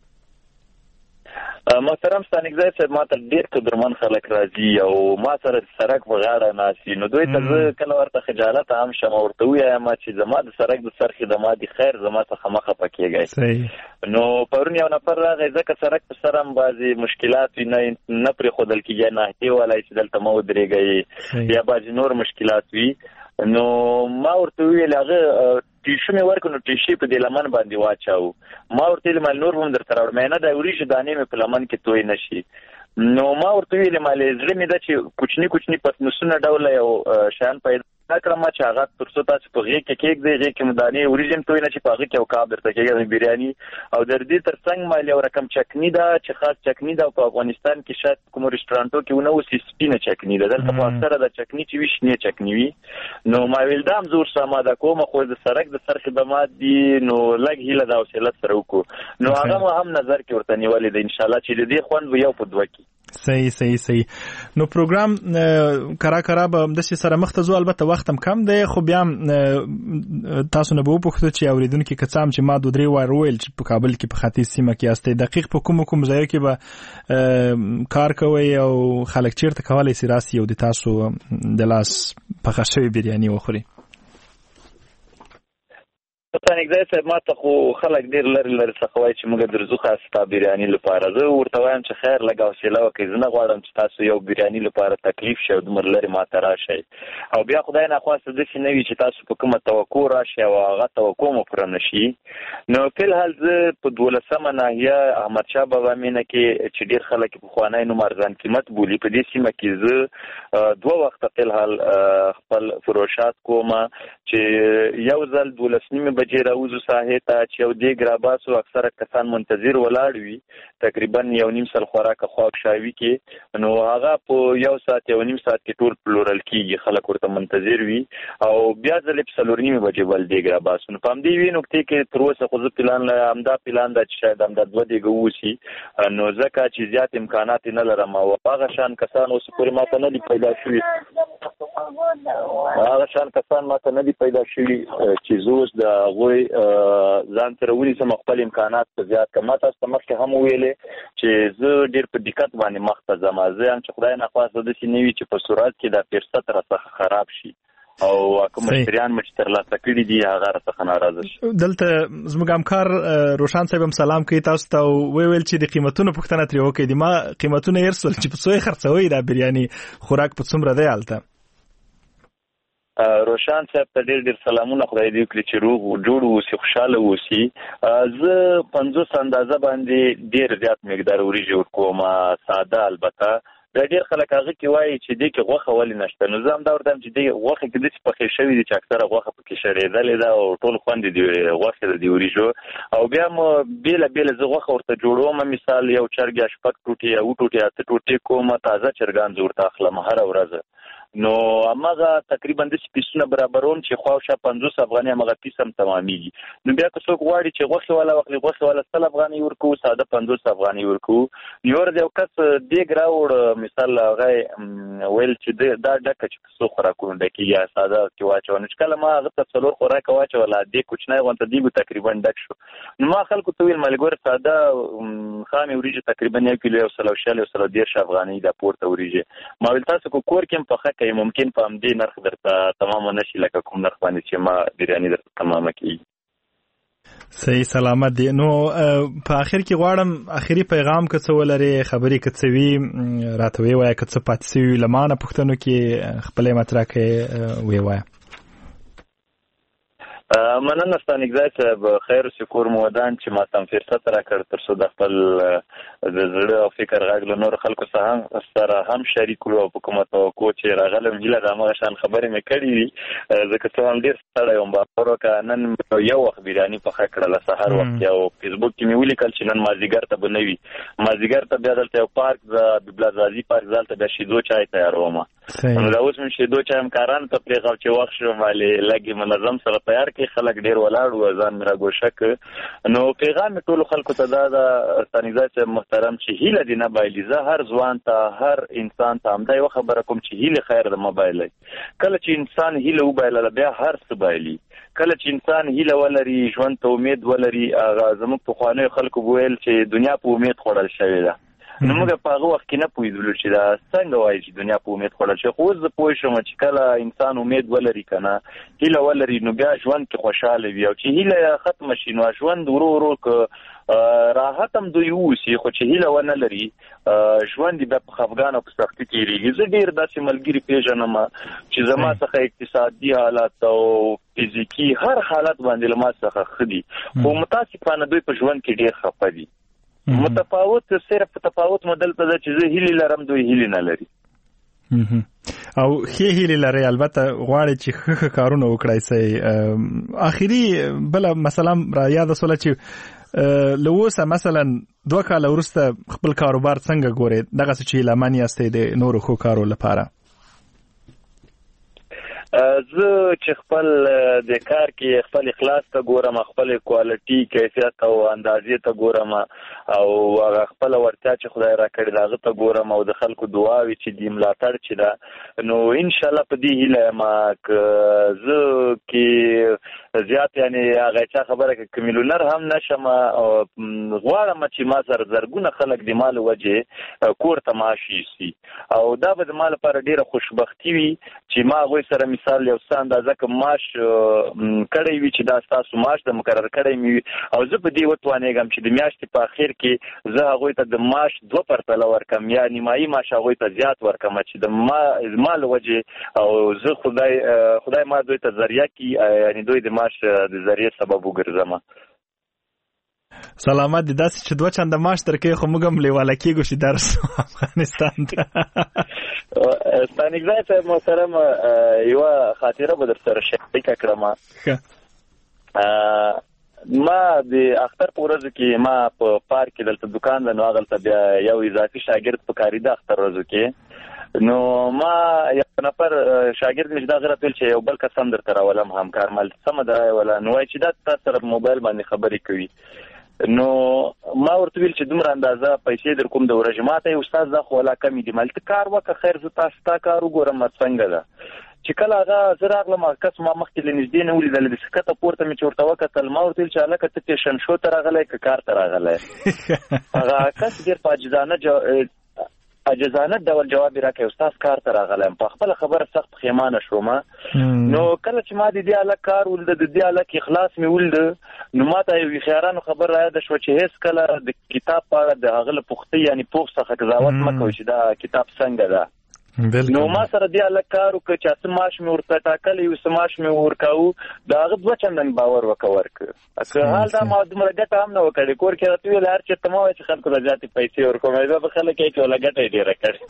محترم ستانګزی صاحب ما ته ډېر قدرمن خلک راځي او ما سره د سړک په غاړه ناستي نو دوی ته زه کله ورته خجالت هم شم ورته ووایم چې زما د سړک د سر خدمات دي خیر زما څخه مه خفه کېږئ. نو پرون یو نفر راغی ځکه سړک په سر هم بعضې مشکلات وي نه پرېښودل کېږي ناحیې والی چې دلته مه ودرېږئ یا بعضې نور مشکلات وي. نو ما ورته وویل هغه ټیشو مې ورکړو نو ټیشې په دې لمن باندې واچاو. ما ورته ویل مال نور به هم درته راوړم نه د وریژې دانې مې په لمن کې توی نه شي. نو ما ورته ویل مال زړه مې ده چې کوچني پتنوسونه ډوله یو شیان پیدا کړم چې هغه تر څو تاسو په غېږ کې کېږدئ غېږ کې مو دانې وریژې هم توی نه شي په هغه کې یو کاب درته کېږي د بریاني او در دې تر څنګ مال یو رقم چکني ده چې خاص چکني ده او په افغانستان کې شاید کومو رسټورانټو کې ونه اوسي سپینه چکني ده دلته په اکثره د چکني چې وي شنې چکني وي. نو ما ویل دا هم زه ورسره آماده کوم خو د سړک د سر خدمات دي نو لږ هیله ده حوصله سره وکړو. نو هغه مو هم نظر کې ورته نیولې ده انشاءالله چې د دې خوند به یو په دوه کې. صحیح. نو پروګرام کرا به داسې سره مخ ته ځو البته وخت هم کم دی خو بیا تاسو نه به وپوښتو چې اورېدونکي که څه هم چې ما 2-3 وار وویل چې په کابل کې په ختیځ سیمه کې یاستئ دقیق په کوم ځایو کې به کار کوئ او خلک چیرته کولی سي راسي او د تاسو د لاس پخه شوې بریاني وخوري؟ ستانګزی صاحب ما ته خو خلک ډېر لرې څخه وایي چې موږ درځو خاص ستا بریاني لپاره. زه ورته وایم چې خیر لږ حوصله وکړئ زه نه غواړم چې تاسو یو بریاني لپاره تکلیف شي او دومره لرې ما ته راشئ او بیا خدای ناخواسته داسې نه وي چې تاسو په کومه توقع راشئ او هغه توقع مو پوره نه شي. نو فلحال زه په 12مه ناحیه احمدشاه بابا مینه کې چې ډېر خلک پخوانی نوم ارزان قیمت بولي په دې سیمه کې زه 2 وخته فلحال خپل فروشات کوم چې یو ځل 12 نیمې بجې راوځو ساحې ته چې یو دیګ راباسو اکثره کسان منتظر ولاړ وي تقریبا 1.5 ساعت خوراک خواب شاوي کې نو هغه په 1 ساعت 1.5 ساعت کې ټول پلورل کیږي خلک ورته منتظر وي او بیا ځلې په 4.5 بجې بل دیګ راباسو نو په همدې وی نقطې کې تر اوسه خو زه پلان همدا پلان دا چې شاید همدا 2 دیګ ووسي نو ځکه چې زیات امکانات نه لرم او هغه شان کسان اوس پورې ماته نه دي پیدا شوي هغه شان کسان ماته نه دي پیدا شوي چې زوس د هغوی ځان سره ونیسم خپل امکانات په زیات کړم تاسو ته مخکې هم ویلې چې زه ډېر په دقت باندې مخ ته ځم زه هم چې خدای نخواسته داسې نه وي چې په صورت کې دا فرصت راڅخه خراب شي او کوم مشتریان مې چې ترلاسه کړي دي هغه راڅخه ناراضه شي. دلته زموږ همکار روشان صاحب هم سلام کوي تاسو ته ویل چې د قیمتونو پوښتنه ترې وکړئ د ما قیمتونه یې رسول چې په څو یې خرڅوئ دا بریاني خوراک په څومره دی هلته؟ روشان صاحب ته ډېر سلامونه خدای دې وکړي چې روغ جوړ اوسي خوشحاله اوسي. زه 50 اندازه باندې ډېر زیات مقدار وریجې ورکوم ساده البته دا ډېر خلک هغه کې وایي چې دې کې غوښه ولې نشته نو زه همدا ورته وایم چې دې غوښه کې داسې پخې شوي دي چې اکثره غوښه پکې شړېدلې ده او ټول خوند دي غوښې د دې وریجو او بیا م بېله زه غوښه ورته جوړوم مثال یو چرګ یا 6 ټوټې یا 7 ټوټې 8 ټوټې کوم تازه چرګان زه ورته اخلم هره ورځ نو هماغه تقریبا د پیسونه برابرون چې خواوشا 50 افغانۍ هماغه پیس هم تمامېږي نو بیا که څوک غواړي چې غوښې والا واخلي غوښې والا 100 افغانۍ ورکوو ساده 50 افغانۍ ورکوو یو ورځ یو کس دیګ راوړ مثال هغه ویل چې دا ډکه چې په څو خوراکونو ډکېږي یا ساده کې واچوه نو چې کله ما هغه ته 4 خوراکه واچوله دیګ کوچنی غونته دیګ تقریبا ډک شو نو ما خلکو ته ویل ملګرو ساده خامې وریجې تقریبا 1 کیلو 110 افغانۍ دا پورته وریجې ما ویل تاسو کو کور کې پخه کوي ممکن په همدې نرخ درته تمامه نشي لکه کوم نرخ باندې چې ما بریاني درته تمامه کیږي. صحیح سلامت دی. نو په اخر کې غواړم اخري پیغام که څه ولري خبرې که څه وي راته ووایه که څه پاتې شوي له ما نه پوښتنو کې خپلې مطرح کې ووایه. مننه ستانکزی صاحب خیر سکور مودان چې ما ته فرصت راکړ تر څو د خپل د زړه او فکر غږ له نور خلکو سره هم شریک کړو او په کومه توقع چې راغلم هیله د هماغه شان خبرې مې کړې دي ځکه څه هم ډېر ستړی وم باور وکړه نن یو وخت بریاني پخه کړله سهار وخت او فیسبوک کې مې ولیکل چې نن مازدیګر ته به نه وي مازدیګر ته بیا دلته یو پارک د ببلازازي پارک دلته بیا شیدو چای تیاروم نو دا اوس مې شیدو چای همکارانو ته پرېښو چې وخت شوم ولې لږ منظم سره تیار کړي خلک ډېر ولاړ وو ځان مې راګوښه کړ نو پیغام مې ټولو خلکو ته دا د ستانکزی صاحب محترم چې هیله دې نه بایلي زه هر ځوان ته هر انسان ته همدا یوه خبره کوم چې هیله خیر د مه بایلئ کله چې انسان هیله وبایلله بیا هر څه بایلي کله چې انسان هیله ولري ژوند ته امید ولري هغه زموږ پخوانیو خلکو به ویل چې دنیا په امید خوړل شوې ده نو موږ په هغه وخت کې نه پوهېدلو چې دا څنګه وایي چې دنیا په امید خوړل شوې خو اوس زه پوه شوم چې کله انسان امید ولري که نه هیله ولري نو بیا ژوند کې خوشحاله وي او چې هیله ختمه شي نو ژوند ورو ورو که راحت هم دوی اوسي خو چې هیله ونه لري ژوند بیا په خفګان او په سختي تېرېږي زه ډېر داسې ملګري پېژنم چې زما څخه اقتصادي حالت او فزیکي هر حالت باندې له ما څخه ښه دي خو متاسفانه دوی په ژوند کې ډېر خفه دي متفاوت صرف تفاوت مدل ته چې زه هیلې لرم دوی هیلې نه لري او ښې هیلې لرئ البته غواړئ چې ښه کارونه وکړئ سئ اخري بله مسله را یاده سوله چې له اوسه مثلا 2 کاله وروسته خپل کاروبار څنګه ګورئ دغسې چې هیلهمن یاستئ د نورو ښو کارو لپاره زه چې خپل د کار کې خپل اخلاص ته ګورم خپل کوالټي کیفیت او اندازې ته ګورم او هغه خپل ورتیا چې خدای راکړی ده هغه ته ګورم او د خلکو دعاوې چې دي ملاتړ چې ده نو انشاءالله په دې هیله یم که زه کې زیات یعنې هغه چا خبره که میلیونر هم نشم غواړم چې ما سره زرګونه خلک د ما له وجې کور ته معاش یوسي او دا به زما لپاره ډېره خوشبختي وي چې ما هغوی سره مثال یو څه اندازه که معاش کړی وي چې دا ستاسو معاش د مقرر کړی مې وي او زه په دې وتوانېږم چې د میاشتې په اخر کې زه هغوی ته د معاش 2% ورکم یا نیمایي معاش هغوی ته زیات ورکم چې د ما له وجې او زه خدای ما دوی ته ذریعه کړي یعنې دوی د معاش د ذریعې سبب وګرځم سلامت دي داسې چې 2 چنده معاش درکوي خو موږ هم لیواله کېږو چې درسو افغانستان ته ستانکزی صاحب محترم یوه خاطره به در سره شریکه کړم ما د اختر په ورځ کې ما په پارک کې دلته دکان ده، نو هغلته بیا یو اضافي شاګرد پکاري د اختر ورځو کې، نو ما یو نفر شاګرد مې دا غلط ویل چې یو بل کس هم درته راولم همکار مال سمه ده ولا نو وایي چې دا تاسو سره موبایل باندې خبرې کوي. نو ما ورته ویل چې دومره اندازه پیسې در کوم د ورځې، ما ته استاد دا خو ولا کمې دي، مالته کار وکړه خیر زه تاسو ته کار وګورم څنګه ده. چې کله هغه زه راغلم کس ما مخکې له نږدې نه ولیدل، د سکته پورته مې چې ورته وکتل، ما ورته ویل چې هلکه ته پیشن شو ته راغلی که کار ته راغلی؟ هغه کس ډېر په عاجزانه ډول جواب یې راکړی، استاد کار ته راغلی یم. په خپله خبره سخت پښیمانه شوم. نو کله چې ما د دې هلک کار ولده، د دې هلک اخلاص مې ولده، نو ما ته یو خیارانو خبر رایاده شوه چې هېڅ کله د کتاب په اړه د هغه له پوښتۍ یعنې پوښ څخه قضاوت مه کوئ چې دا کتاب څنګه ده. نو ما سره دی الک کار وکړ چې څه معاش مې ورته ټاکلی یو څه معاش مې ورکاوه، د هغه دوه چندن باور ورکړ. که حال دا ما دومره ګټه هم نه وکړې، کور کې راته ویل هر چېرته مه وایه چې خلکو ته زیاتې پیسې ورکوم، دا به خلک یې چې وله ګټه یې ډېره کړې.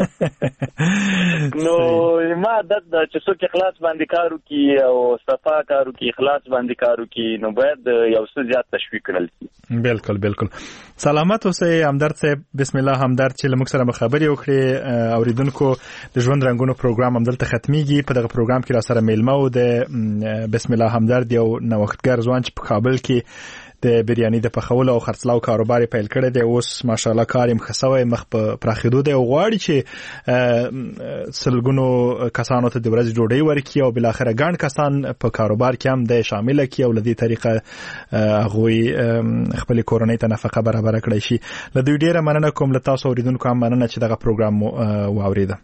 نو ما عادت ده چې څوک اخلاص باندې کار وکړي او صفا کار وکړي، اخلاص باندې کار وکړي، نو باید یو څه زیات تشویق کړل شي. بالکل بالکل. سلامت اوسئ همدرد صاحب. بسم الله همدرد چې له موږ سره خبرې وکړې. اوریدونکو د ژوند رنګونو پروګرام هم دلته ختميږي. په دغه پروګرام کې را سره میلمه و د بسم الله همدرد یو نوښتګر ځوان چې په کابل کې د بریاني د پخولو او خرڅلاو کاروبار پیل کړی دی. اوس ماشاءالله کار یې مخسوي مخ په پراخېدو دی او غواړي چې سلګونو کسانو ته د ورځې ډوډۍ ورکړي او بل اخر ګڼ کسان په کاروبار کې هم د شامل کړي او لدې طریقه هغوی خپل کورنۍ ته نفقه برابر کړي شي. لدې ډیره مننه کوم له تاسو اوریدونکو هم مننه چې دغه پروګرام واوریده.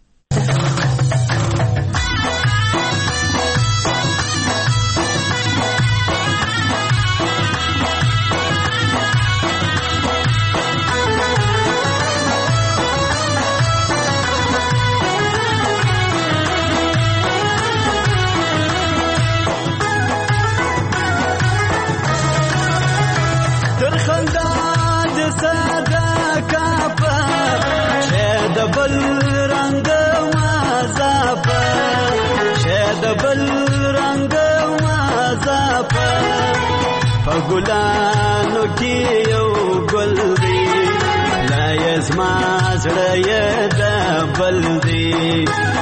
ګلانو کې یو ګل دی لا یزما زړه یې د بل دی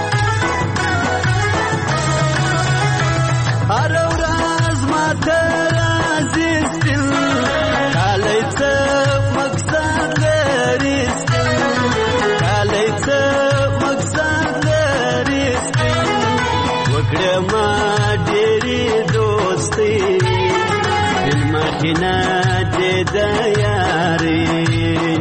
هر ورځ ماته راځي سپین کالی څه مقصد لري سپین کالی څه مقصد لري سپین وکړه ما ډېرې دوستي مخینه دې د یاري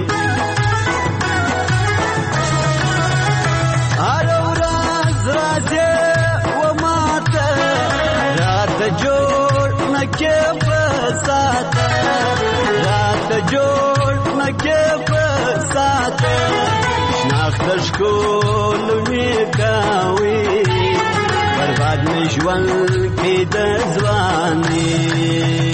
هر ورځ راځې و ماته راته جوړ نه کې په ساته راته جوړ نه کې په ساته شناخته ښکلو مې کوي برباد مې ژوند کې د ځواني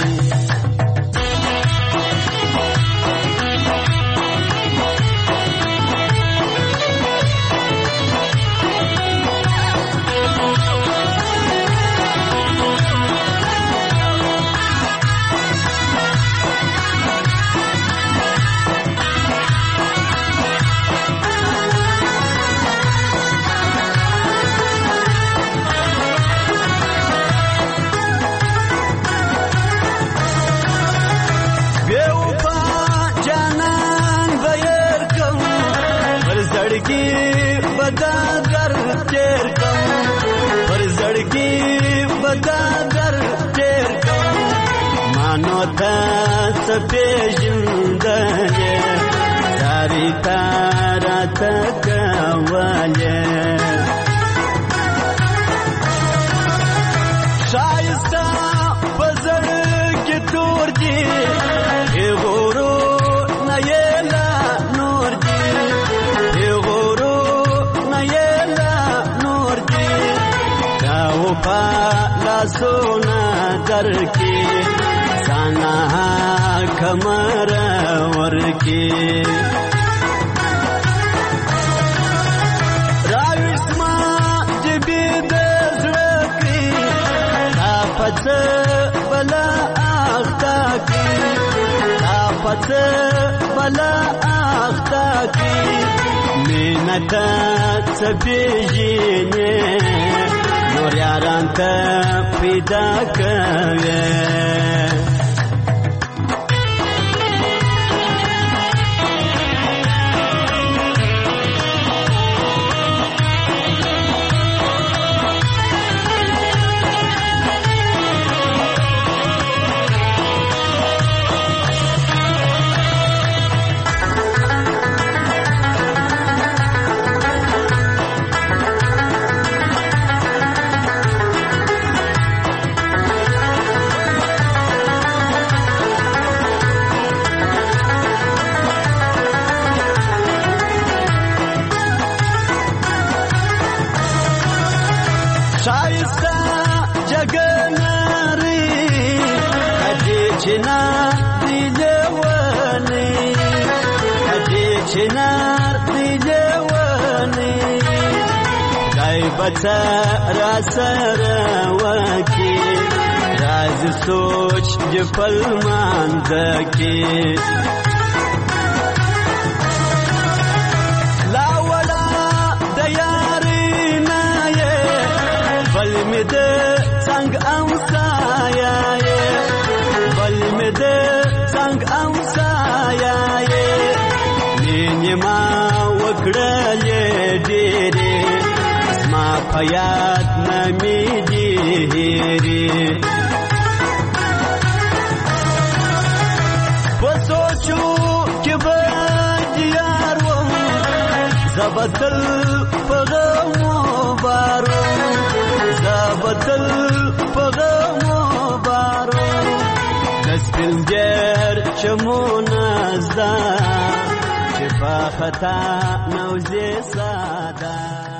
پیژندنه داری تارات کوله شایسته پزړ کې تور دی غورو نه یلا نور دی غورو نه یلا نور دی دا و په لاسونه درکې سانا کمر ورکی راویسما جبی د زړه کې دا پڅ پڅه بلا اخته کی مینته څه پیژنې نور یاران ته پیدا کوي شایسته جگناری کدی چنار دیلوانی کدی چنار دیلوانی دای بچه را سرواکی راز سوچ جپل ماندکی د څنګه امسایا بل مې د څنګه امسایا نیمه وکړلې ډېرې زما په یاد نه مې ډېرې په سوچو کې به دیار وم زه به تل په غمو بارو زبتل پغمو بارو دسپلجر چمونه زدا چې په خطا نوځي ساده